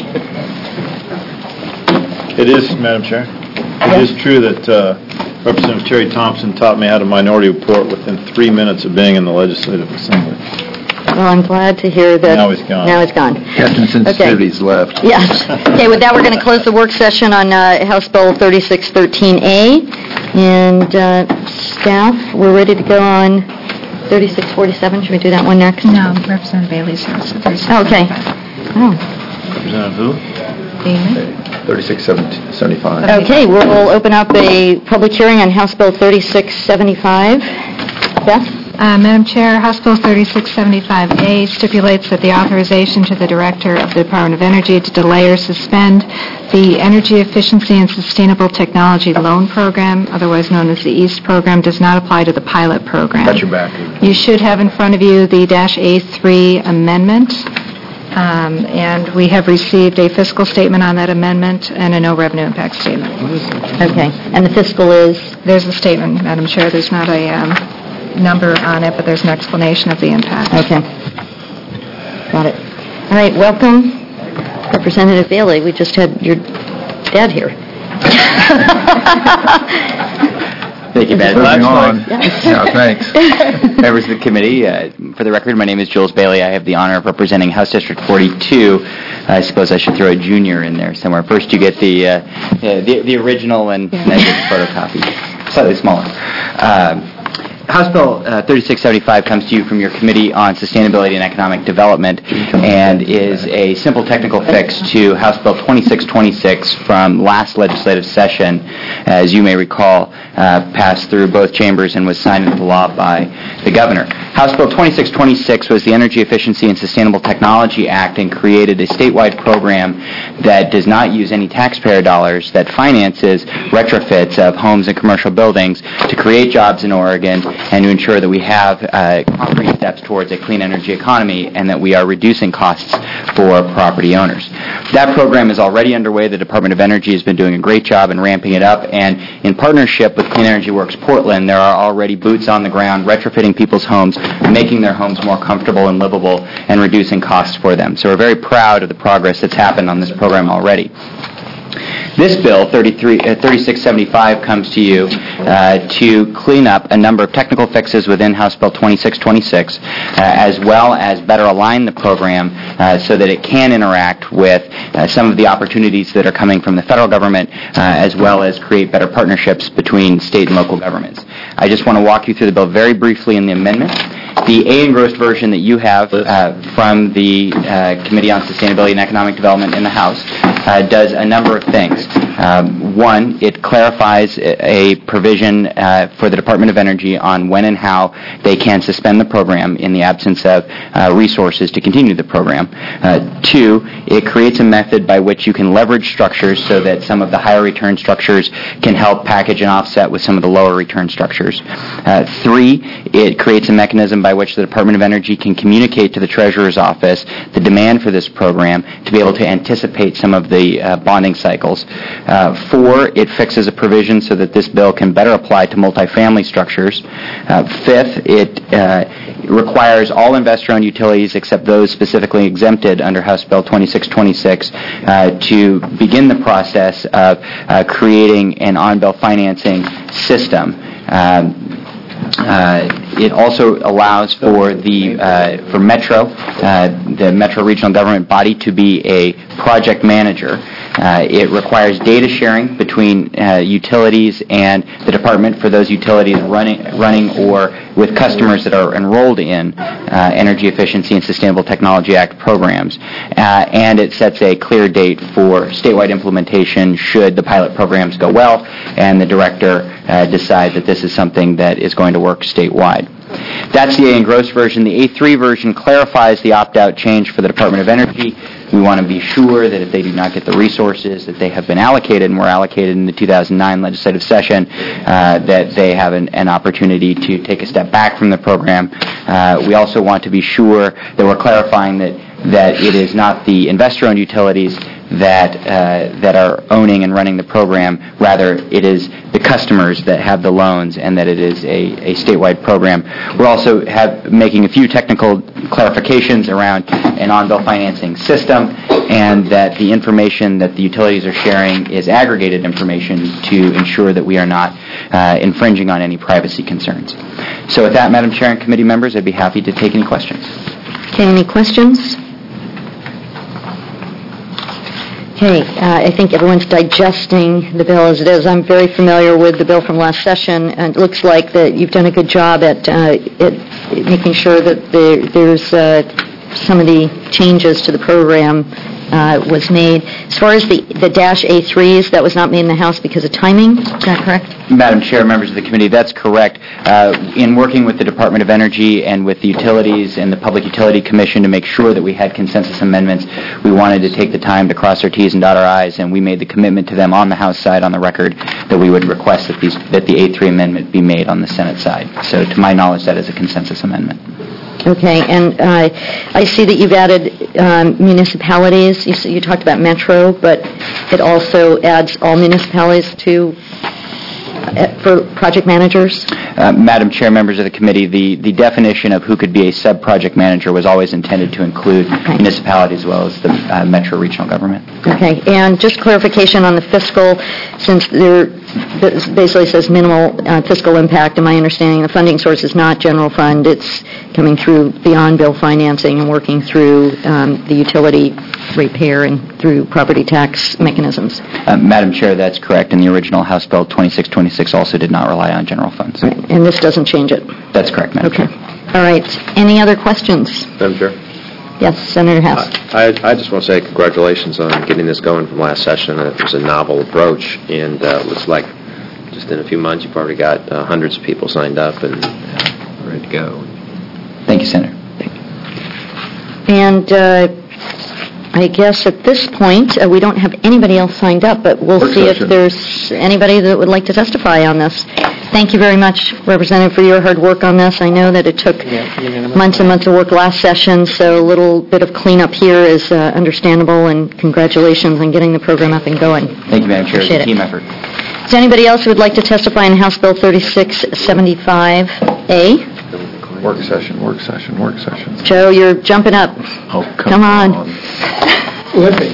It is, Madam Chair. It is true that uh, Representative Terry Thompson taught me how to minority report within three minutes of being in the Legislative Assembly. Well, I'm glad to hear that. Now he's gone. Now he's gone. Captain Sensitivity's okay. left. Yes. Okay, with that, we're going to close the work session on uh, House Bill thirty-six thirteen A. And uh, staff, we're ready to go on thirty-six forty-seven. Should we do that one next? No, Representative Bailey's here. So oh, okay. Oh. Representative who? Bailey. thirty-six seventy-five. Okay, we'll open up a public hearing on House Bill thirty-six seventy-five. Beth? Uh, Madam Chair, House Bill thirty-six seventy-five A stipulates that the authorization to the Director of the Department of Energy to delay or suspend the Energy Efficiency and Sustainable Technology Loan Program, otherwise known as the EAST program, does not apply to the pilot program. Got your back. You should have in front of you the dash A three amendment, um, and we have received a fiscal statement on that amendment and a no revenue impact statement. Okay, and the fiscal is? There's a statement, Madam Chair. There's not a um, number on it, but there's an explanation of the impact. Okay. Got it. All right, welcome, Representative Bailey. We just had your dad here. Thank you, Madam Moving on. Yes. Yeah, thanks. Members of the committee, uh, for the record, my name is Jules Bailey. I have the honor of representing House District forty-two. I suppose I should throw a junior in there somewhere. First, you get the uh, yeah, the, the original, and then I get the photocopy, slightly smaller. Um, House Bill uh, thirty-six seventy-five comes to you from your Committee on Sustainability and Economic Development and is a simple technical fix to House Bill twenty-six twenty-six from last legislative session, as you may recall, uh, passed through both chambers and was signed into law by the Governor. House Bill twenty-six twenty-six was the Energy Efficiency and Sustainable Technology Act and created a statewide program that does not use any taxpayer dollars, that finances retrofits of homes and commercial buildings to create jobs in Oregon and to ensure that we have uh, concrete steps towards a clean energy economy and that we are reducing costs for property owners. That program is already underway. The Department of Energy has been doing a great job in ramping it up, and in partnership with Clean Energy Works Portland, there are already boots on the ground retrofitting people's homes, making their homes more comfortable and livable, and reducing costs for them. So we're very proud of the progress that's happened on this program already. This bill, thirty-six seventy-five, comes to you uh, to clean up a number of technical fixes within House Bill twenty-six twenty-six, uh, as well as better align the program uh, so that it can interact with uh, some of the opportunities that are coming from the federal government, uh, as well as create better partnerships between state and local governments. I just want to walk you through the bill very briefly in the amendment. The A engrossed version that you have uh, from the uh, Committee on Sustainability and Economic Development in the House uh, does a number of things. Um, one, it clarifies a provision uh, for the Department of Energy on when and how they can suspend the program in the absence of uh, resources to continue the program. Uh, two, it creates a method by which you can leverage structures so that some of the higher return structures can help package and offset with some of the lower return structures. Uh, three, it creates a mechanism by which the Department of Energy can communicate to the Treasurer's Office the demand for this program to be able to anticipate some of the uh, bonding cycles. Uh, four, it fixes a provision so that this bill can better apply to multifamily structures. Uh, fifth, it uh, requires all investor-owned utilities except those specifically exempted under House Bill twenty-six twenty-six uh, to begin the process of uh, creating an on-bill financing system. Um, Uh, it also allows for the uh, for Metro, uh, the Metro Regional Government Body, to be a project manager. Uh, it requires data sharing between uh, utilities and the department for those utilities running, running or with customers that are enrolled in uh, Energy Efficiency and Sustainable Technology Act programs. Uh, and it sets a clear date for statewide implementation should the pilot programs go well and the director uh, decide that this is something that is going to work statewide. That's the A engrossed version. The A three version clarifies the opt-out change for the Department of Energy. We want to be sure that if they do not get the resources that they have been allocated and were allocated in the two thousand nine legislative session, uh, that they have an, an opportunity to take a step back from the program. Uh, we also want to be sure that we're clarifying that, that it is not the investor-owned utilities that uh, that are owning and running the program. Rather, it is the customers that have the loans, and that it is a, a statewide program. We're also have, making a few technical clarifications around an on-bill financing system, and that the information that the utilities are sharing is aggregated information to ensure that we are not uh, infringing on any privacy concerns. So with that, Madam Chair and committee members, I'd be happy to take any questions. Okay, any questions? Okay, uh, I think everyone's digesting the bill as it is. I'm very familiar with the bill from last session, and it looks like that you've done a good job at, uh, at making sure that there, there's uh, some of the changes to the program uh, was made. As far as the, the dash A threes, that was not made in the House because of timing, is that correct? Madam Chair, members of the committee, that's correct. Uh, in working with the Department of Energy and with the utilities and the Public Utility Commission to make sure that we had consensus amendments, we wanted to take the time to cross our T's and dot our I's, and we made the commitment to them on the House side on the record that we would request that, these, that the A three amendment be made on the Senate side. So to my knowledge, that is a consensus amendment. Okay, and uh, I see that you've added um, municipalities. You, you talked about Metro, but it also adds all municipalities to for project managers? Uh, Madam Chair, members of the committee, the, the definition of who could be a sub-project manager was always intended to include okay. municipalities as well as the uh, Metro regional government. Okay, and just clarification on the fiscal, since there basically says minimal uh, fiscal impact, in my understanding, the funding source is not general fund, it's coming through the on-bill financing and working through um, the utility repair and through property tax mechanisms. Uh, Madam Chair, that's correct, and the original House Bill twenty-six twenty-six also did not rely on general funds. Right. And this doesn't change it? That's correct, Madam okay. Chair. All right. Any other questions? Madam Chair? Yes, Senator Hess. I, I just want to say congratulations on getting this going from last session. It was a novel approach, and uh, it looks like just in a few months you've already got uh, hundreds of people signed up and uh, ready to go. Thank you, Senator. Thank you. And uh, I guess at this point, uh, we don't have anybody else signed up, but we'll Work see session. if there's anybody that would like to testify on this. Thank you very much, Representative, for your hard work on this. I know that it took months and months of work last session, so a little bit of cleanup here is uh, understandable, and congratulations on getting the program up and going. Thank you, Madam Chair. It's a team it. effort. Is there anybody else who would like to testify in House Bill thirty-six seventy-five A? Work session, work session, work session. Joe, you're jumping up. Oh, come, Come on. on. Lippy.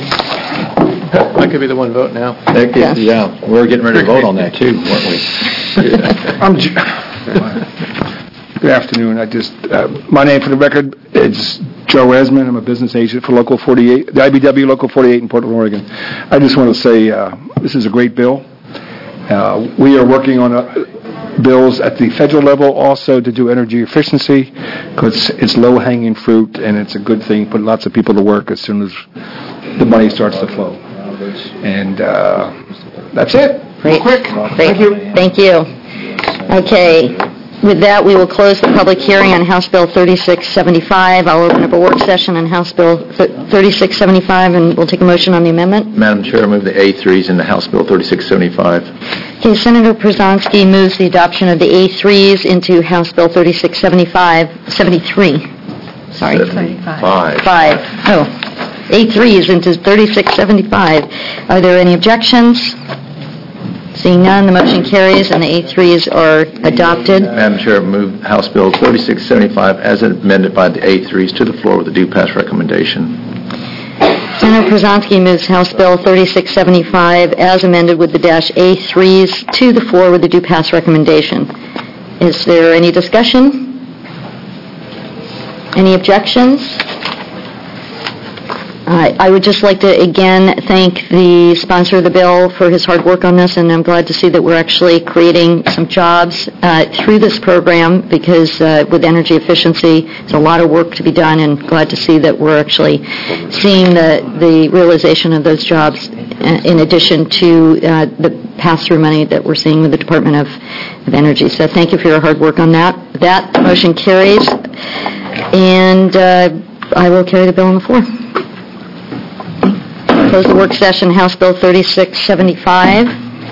I could be the one voting now. That Yes. could- Yeah, we were getting ready to vote on that too, weren't we? I'm J- Good afternoon. I just, uh, my name for the record is Joe Esmond. I'm a business agent for Local forty-eight, the I B W Local forty-eight in Portland, Oregon. I just want to say uh, this is a great bill. Uh, we are working on a, bills at the federal level also to do energy efficiency because it's low-hanging fruit and it's a good thing. Put lots of people to work as soon as the money starts to flow. And uh, that's it. Great. Quick. Great. Thank you. Thank you. Okay. With that, we will close the public hearing on House Bill thirty-six seventy-five. I'll open up a work session on House Bill thirty-six seventy-five, and we'll take a motion on the amendment. Madam Chair, I move the A threes into House Bill thirty-six seventy-five. Okay, Senator Przanski moves the adoption of the A threes into House Bill thirty-six seventy-five, seventy-three. Sorry. Five. Five. Oh, A threes into thirty-six seventy-five. Are there any objections? Seeing none, the motion carries and the A threes are adopted. Madam Chair, move House Bill thirty-six seventy-five as amended by the A threes to the floor with a due pass recommendation. Senator Przanski moves House Bill thirty-six seventy-five as amended with the dash A threes to the floor with a due pass recommendation. Is there any discussion? Any objections? Uh, I would just like to again thank the sponsor of the bill for his hard work on this, and I'm glad to see that we're actually creating some jobs uh, through this program, because uh, with energy efficiency, there's a lot of work to be done, and glad to see that we're actually seeing the, the realization of those jobs in addition to uh, the pass-through money that we're seeing with the Department of, of Energy. So thank you for your hard work on that. That motion carries, and uh, I will carry the bill on the floor. Close the work session, House Bill thirty-six seventy-five.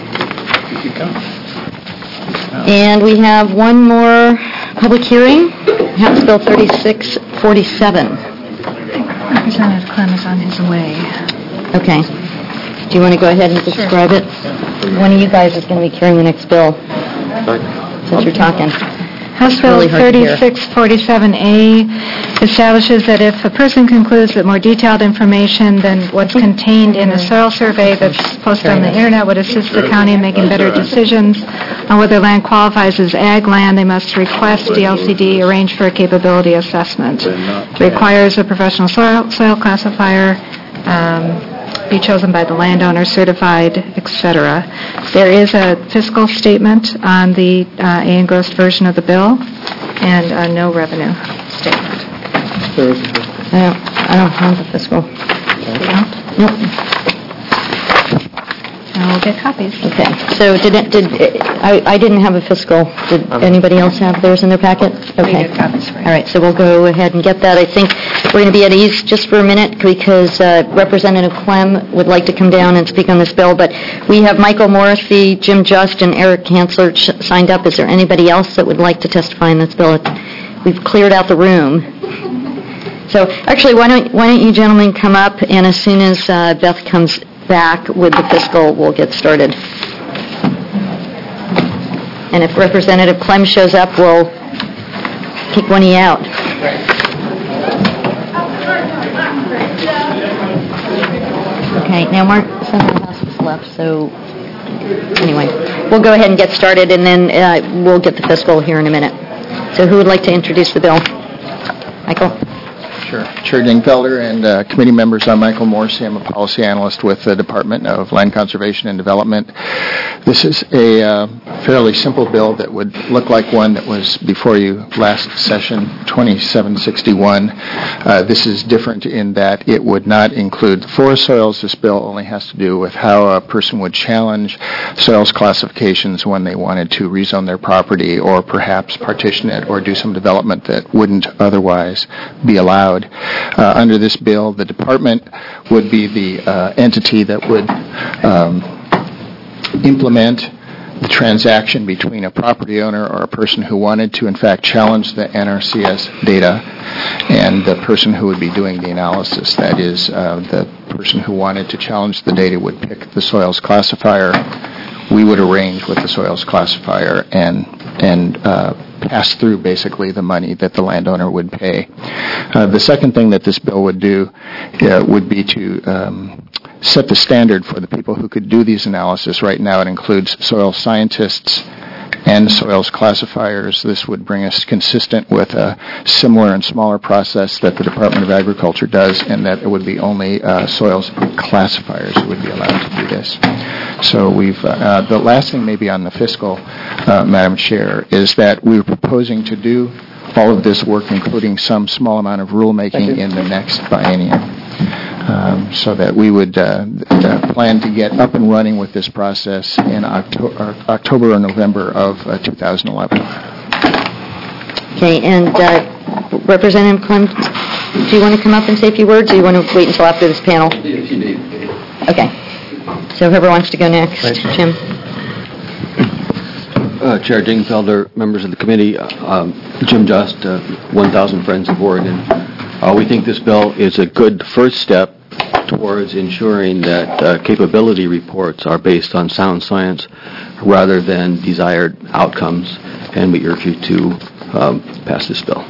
And we have one more public hearing, House Bill thirty-six forty-seven. Representative Clem is on his way. Okay. Do you want to go ahead and describe it? One of you guys is going to be carrying the next bill, since you're talking. House Bill Really hard to hear. thirty-six forty-seven A establishes that if a person concludes that more detailed information than what's contained in a soil survey that's posted on the internet would assist the county in making better decisions on whether land qualifies as ag land, they must request D L C D arrange for a capability assessment. It requires a professional soil, soil classifier, um, be chosen by the landowner, certified, et cetera. There is a fiscal statement on the uh, A engrossed version of the bill, and a no revenue statement. I don't, I don't have the fiscal. Nope. And we'll get copies. Okay. So did it, did, it- I, I didn't have a fiscal. Did anybody else have theirs in their packet? Okay. get copies for you. All right, so we'll go ahead and get that. I think we're going to be at ease just for a minute, because uh, Representative Clem would like to come down and speak on this bill, but we have Michael Morrissey, Jim Just, and Eric Hansler ch- signed up. Is there anybody else that would like to testify in this bill? We've cleared out the room. So actually, why don't, why don't you gentlemen come up, and as soon as uh, Beth comes back with the fiscal, we'll get started. And if Representative Clem shows up, we'll kick one of you out. Okay, now Mark, Senator House is left, so anyway, we'll go ahead and get started, and then uh, we'll get the fiscal here in a minute. So who would like to introduce the bill? Michael? Sure. Chair Dingfelder and uh, committee members, I'm Michael Morrissey. I'm a policy analyst with the Department of Land Conservation and Development. This is a uh, fairly simple bill that would look like one that was before you last session, twenty-seven sixty-one. Uh, this is different in that it would not include forest soils. This bill only has to do with how a person would challenge soils classifications when they wanted to rezone their property or perhaps partition it or do some development that wouldn't otherwise be allowed. Uh, under this bill, the department would be the uh, entity that would um, implement the transaction between a property owner or a person who wanted to, in fact, challenge the N R C S data and the person who would be doing the analysis. That is, uh, the person who wanted to challenge the data would pick the soils classifier. We would arrange with the soils classifier and and uh, pass through basically the money that the landowner would pay. Uh, the second thing that this bill would do uh, would be to um, set the standard for the people who could do these analysis. Right now it includes soil scientists and soils classifiers. This would bring us consistent with a similar and smaller process that the Department of Agriculture does, and that it would be only uh, soils classifiers who would be allowed to do this. So we've, uh, the last thing maybe on the fiscal, uh, Madam Chair, is that we're proposing to do all of this work, including some small amount of rulemaking in the next biennium. Um, so that we would uh, uh, plan to get up and running with this process in Octo- or October or November of uh, two thousand eleven. Okay, and uh, Representative Clem, do you want to come up and say a few words, or you want to wait until after this panel? If you need. Okay. So whoever wants to go next, Jim. Uh, Chair Dingfelder, members of the committee, uh, um, Jim Just, uh, one thousand Friends of Oregon. Uh, we think this bill is a good first step towards ensuring that uh, capability reports are based on sound science rather than desired outcomes, and we urge you to um, pass this bill.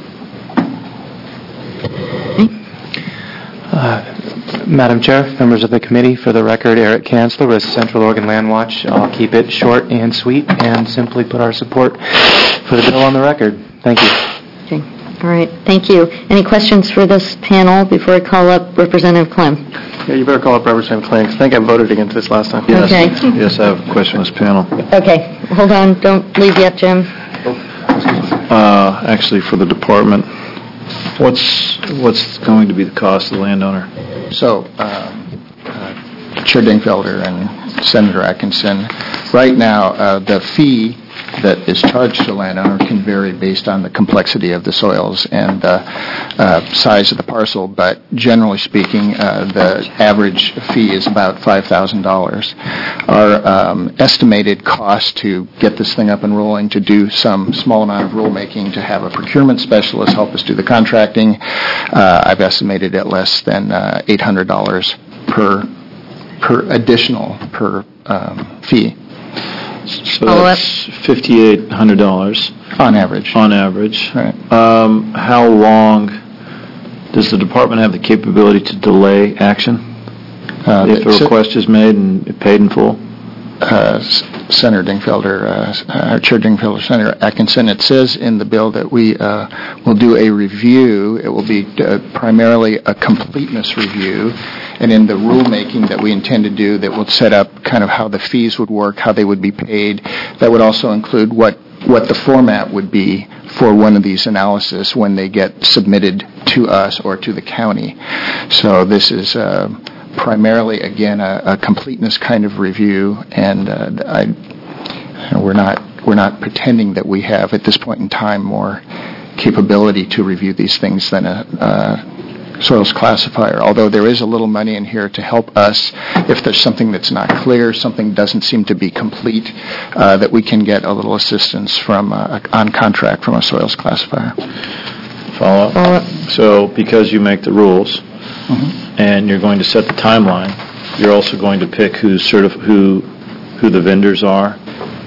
Uh, Madam Chair, members of the committee, for the record, Eric Kanzler with Central Oregon Land Watch. I'll keep it short and sweet and simply put our support for the bill on the record. Thank you. Okay. All right. Thank you. Any questions for this panel before I call up Representative Clem? Yeah, you better call up Representative Clem, 'cause I think I voted against this last time. Yes. Okay. Yes, I have a question on this panel. Okay. Hold on. Don't leave yet, Jim. Uh, actually, for the department, what's what's going to be the cost of the landowner? So, um, uh, Chair Dingfelder and Senator Atkinson, right now, uh, the fee that is charged to the landowner can vary based on the complexity of the soils and the uh, size of the parcel, but generally speaking, uh, the average fee is about five thousand dollars. Our um, estimated cost to get this thing up and rolling, to do some small amount of rulemaking, to have a procurement specialist help us do the contracting, uh, I've estimated at less than uh, eight hundred dollars per per additional per um, fee. So that's fifty-eight hundred dollars on average. On average. Right. Um, how long does the department have the capability to delay action Uh, if a so- request is made and paid in full? Uh, S- Senator Dingfelder, uh, uh, Chair Dingfelder, Senator Atkinson, it says in the bill that we uh, will do a review. It will be uh, primarily a completeness review, and in the rulemaking that we intend to do, that will set up kind of how the fees would work, how they would be paid. That would also include what what the format would be for one of these analysis when they get submitted to us or to the county. So this is uh, primarily, again, a, a completeness kind of review, and uh, I, we're not we're not pretending that we have at this point in time more capability to review these things than a, a soils classifier. Although there is a little money in here to help us if there's something that's not clear, something doesn't seem to be complete, uh, that we can get a little assistance from uh, on contract from a soils classifier. Follow up. So because you make the rules, mm-hmm. and you're going to set the timeline, you're also going to pick who's certif- who who the vendors are,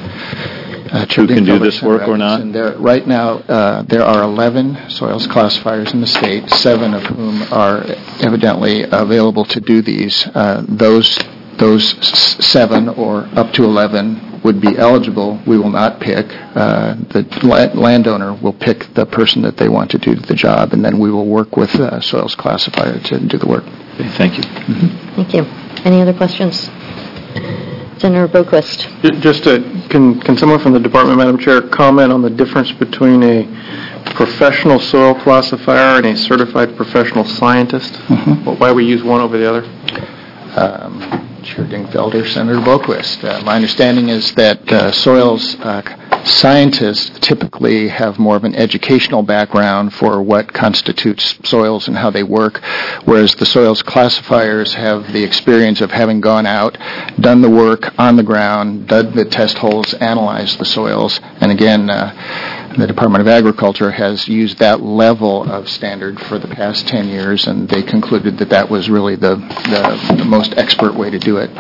uh, who can do this work or not? There, right now, uh, there are eleven soils classifiers in the state, seven of whom are evidently available to do these. Uh, those those s- seven or up to eleven would be eligible. We will not pick. Uh, the la- landowner will pick the person that they want to do the job, and then we will work with the soils classifier to do the work. Okay, thank you. Mm-hmm. Thank you. Any other questions? Senator Boquist. Just to, can, can someone from the department, Madam Chair, comment on the difference between a professional soil classifier and a certified professional scientist? Mm-hmm. Why we use one over the other? Um, Chair Dingfelder, Senator Boquist. Uh, my understanding is that uh, soils uh, scientists typically have more of an educational background for what constitutes soils and how they work, whereas the soils classifiers have the experience of having gone out, done the work on the ground, dug the test holes, analyzed the soils, and again, uh, the Department of Agriculture has used that level of standard for the past ten years, and they concluded that that was really the, the, the most expert way to do it.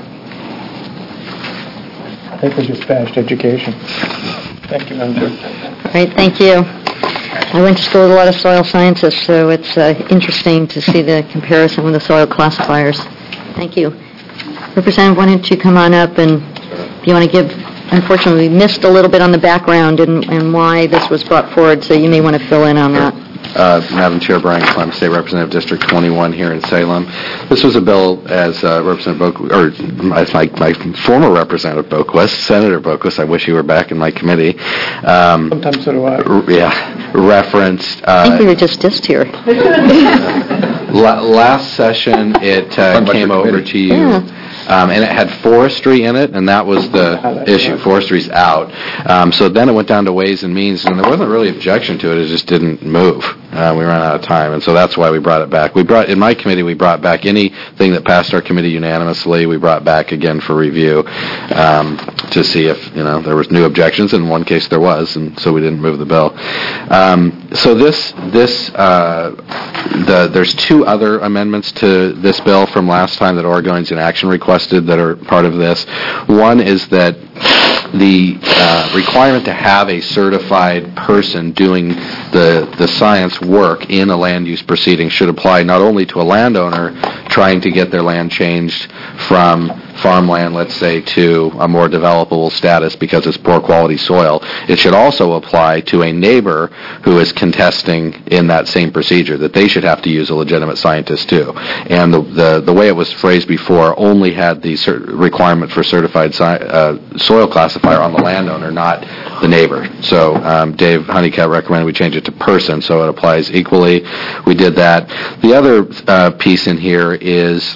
I think we just finished education. Thank you, Madam Chair. All right, thank you. I went to school with a lot of soil scientists, so it's uh, interesting to see the comparison with the soil classifiers. Thank you. Representative, why don't you come on up, and if you want to give, unfortunately, we missed a little bit on the background and, and why this was brought forward, so you may want to fill in on that. Uh, Madam Chair, Brian Clem, State Representative District twenty-one here in Salem. This was a bill, as uh, Representative Boquist, or as my, my former Representative Boquist, Senator Boquist, I wish you were back in my committee. Um, Sometimes so do I. r- yeah, referenced. Uh, I think we were just dissed here. La- last session, it uh, came over to you Yeah. Um, and it had forestry in it, and that was the issue. Forestry's out. Um, so then it went down to Ways and Means, and there wasn't really objection to it. It just didn't move. Uh, we ran out of time, and so that's why we brought it back. We brought in my committee. We brought back anything that passed our committee unanimously. We brought back again for review um, to see if you know there was new objections. In one case, there was, and so we didn't move the bill. Um, so this this uh, the there's two other amendments to this bill from last time that Oregonians in Action requested that are part of this. One is that the uh, requirement to have a certified person doing the the science work in a land use proceeding should apply not only to a landowner trying to get their land changed from farmland, let's say, to a more developable status because it's poor quality soil. It should also apply to a neighbor who is contesting in that same procedure, that they should have to use a legitimate scientist too. And the the, the way it was phrased before only had the cert- requirement for certified sci- uh, soil classifier on the landowner, not the neighbor. So um, Dave Honeycutt recommended we change it to person, so it applies equally. We did that. The other uh, piece in here is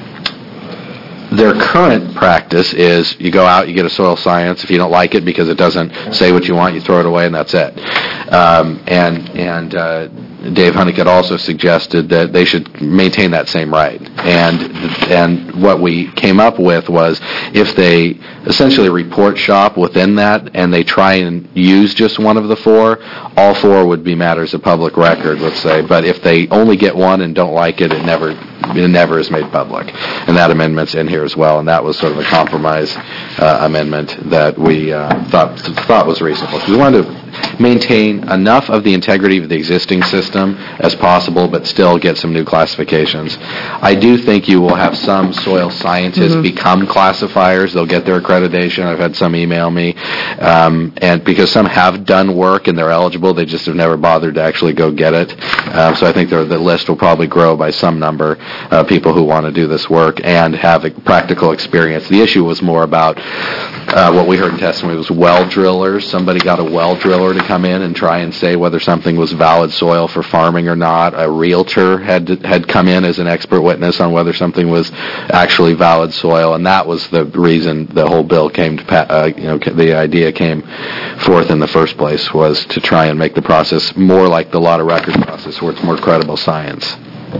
their current practice is you go out, you get a soil science. If you don't like it because it doesn't say what you want, you throw it away, and that's it. Um, and and uh, Dave Honeycutt also suggested that they should maintain that same right. And and what we came up with was if they essentially report shop within that and they try and use just one of the four, all four would be matters of public record, let's say. But if they only get one and don't like it, it never it never is made public. And that amendment's in here as well, and that was sort of a compromise uh, amendment that we uh, thought thought was reasonable. We wanted to maintain enough of the integrity of the existing system as possible, but still get some new classifications. I do think you will have some soil scientists mm-hmm. become classifiers. They'll get their accreditation. I've had some email me, um, and because some have done work and they're eligible, they just have never bothered to actually go get it. Uh, so I think the list will probably grow by some number of people who want to do this work and have a practical experience. The issue was more about uh, what we heard in testimony was well drillers. Somebody got a well driller to come in and try and say whether something was valid soil for farming or not. A realtor had to, had come in as an expert witness on whether something was actually valid soil, and that was the reason the whole bill came to pa- uh, you know the idea came forth in the first place, was to try and make the process more like the lot of record process, where it's more credible science.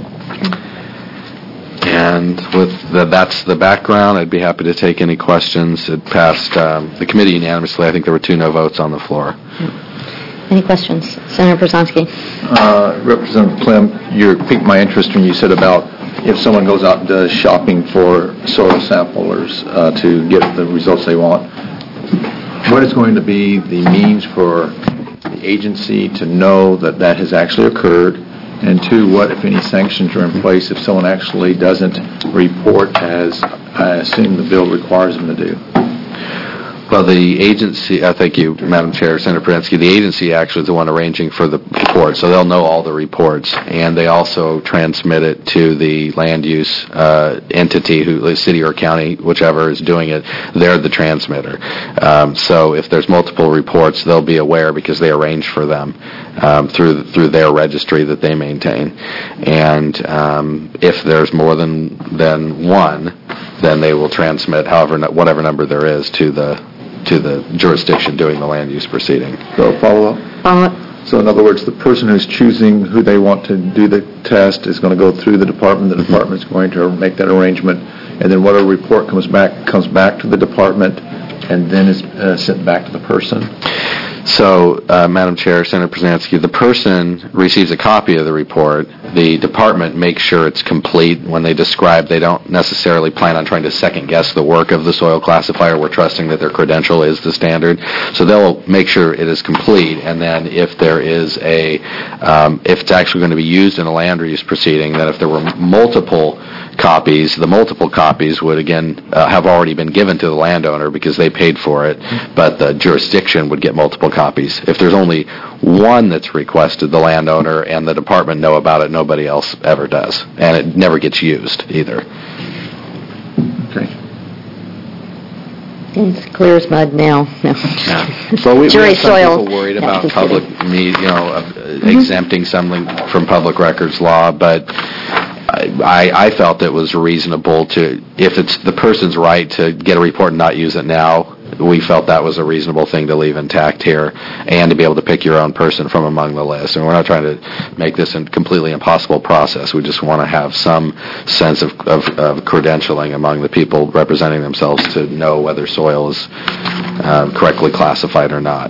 And with the, that's the background. I'd be happy to take any questions. It passed um, the committee unanimously. I think there were two no votes on the floor. Any questions? Senator Przanski. Uh, Representative Clem, you piqued my interest when you said about if someone goes out and does shopping for soil samplers uh, to get the results they want, what is going to be the means for the agency to know that that has actually occurred? And two, what, if any, sanctions are in place if someone actually doesn't report as I assume the bill requires them to do? Well, the agency, uh, thank you, Madam Chair, Senator Podensky, the agency actually is the one arranging for the report, so they'll know all the reports, and they also transmit it to the land use uh, entity, who, the city or county, whichever is doing it. They're the transmitter. Um, so if there's multiple reports, they'll be aware because they arrange for them um, through through their registry that they maintain. And um, if there's more than than one, then they will transmit however whatever number there is to the to the jurisdiction doing the land use proceeding. So follow up? Follow up. So in other words, the person who's choosing who they want to do the test is going to go through the department. The mm-hmm. department is going to make that arrangement, and then whatever report comes back comes back to the department, and then is uh, sent back to the person. So, uh, Madam Chair, Senator Przanski, the person receives a copy of the report. The department makes sure it's complete. When they describe, they don't necessarily plan on trying to second-guess the work of the soil classifier. We're trusting that their credential is the standard. So they'll make sure it is complete, and then if there is a, um, if it's actually going to be used in a land use proceeding, then if there were multiple copies, the multiple copies would, again, uh, have already been given to the landowner because they paid for it, but the jurisdiction would get multiple copies. If there's only one that's requested, the landowner and the department know about it, nobody else ever does. And it never gets used either. Okay. It's clear as mud now. No. Yeah. Well, we, Jury we have some soil. people worried about public, me, you know, uh, mm-hmm. exempting something from public records law, but I, I felt it was reasonable to, if it's the person's right to get a report and not use it now, we felt that was a reasonable thing to leave intact here, and to be able to pick your own person from among the list. And we're not trying to make this a completely impossible process. We just want to have some sense of, of, of credentialing among the people representing themselves to know whether soil is uh, correctly classified or not.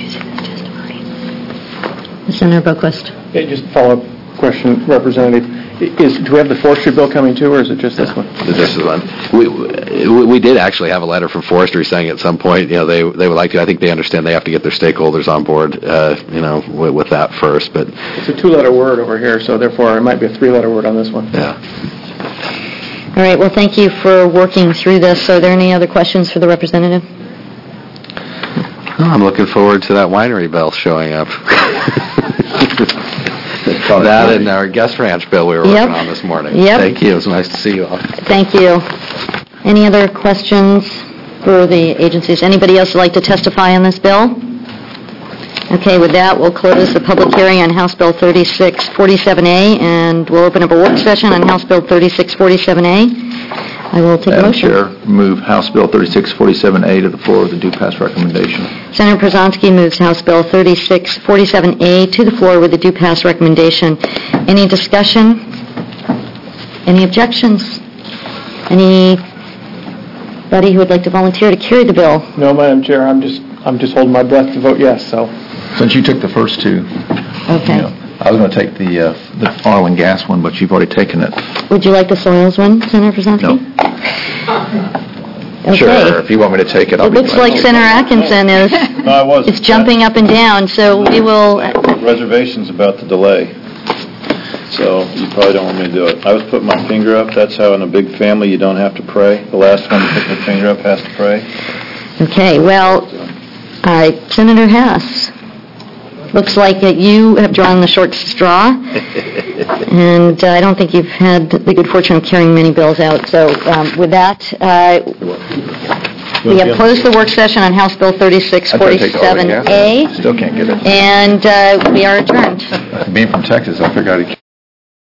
Senator Boquist. Yeah, just a follow-up question, Representative. Is, do we have the forestry bill coming too, or is it just this one? This is one. We, we we did actually have a letter from forestry saying at some point, you know, they they would like to. I think they understand they have to get their stakeholders on board, uh, you know, with, with that first. But it's a two-letter word over here, so therefore it might be a three-letter word on this one. Yeah. All right. Well, thank you for working through this. Are there any other questions for the representative? Oh, I'm looking forward to that winery bell showing up. That and our guest ranch bill we were Yep. working on this morning. Yep. Thank you. It was nice to see you all. Thank you. Any other questions for the agencies? Anybody else would like to testify on this bill? Okay, with that, we'll close the public hearing on House Bill thirty-six forty-seven A, and we'll open up a work session on House Bill thirty-six forty-seven A. I will take a Madam motion. Chair, move House Bill thirty-six forty-seven A to the floor with a due pass recommendation. Senator Przanski moves House Bill thirty-six forty-seven A to the floor with a due pass recommendation. Any discussion? Any objections? Anybody who would like to volunteer to carry the bill? No, Madam Chair, I'm just I'm just holding my breath to vote yes. So, Since you took the first two, Okay. you know, I was going to take the uh, the oil and gas one, but you've already taken it. Would you like the soils one, Senator Przanski? No. Okay. Sure, if you want me to take it, I'll It be looks glad. like Senator Atkinson is No, I wasn't. is jumping up and down, so we will... Reservations about the delay. So you probably don't want me to do it. I was putting my finger up. That's how in a big family you don't have to pray. The last one to put their finger up has to pray. Okay, well, all right, Senator Hess. Looks like that you have drawn the short straw, and uh, I don't think you've had the good fortune of carrying many bills out. So um, with that, uh, we have closed the work session on House Bill thirty-six forty-seven A, Still can't get it. and uh, we are adjourned. Being from Texas, I figured I'd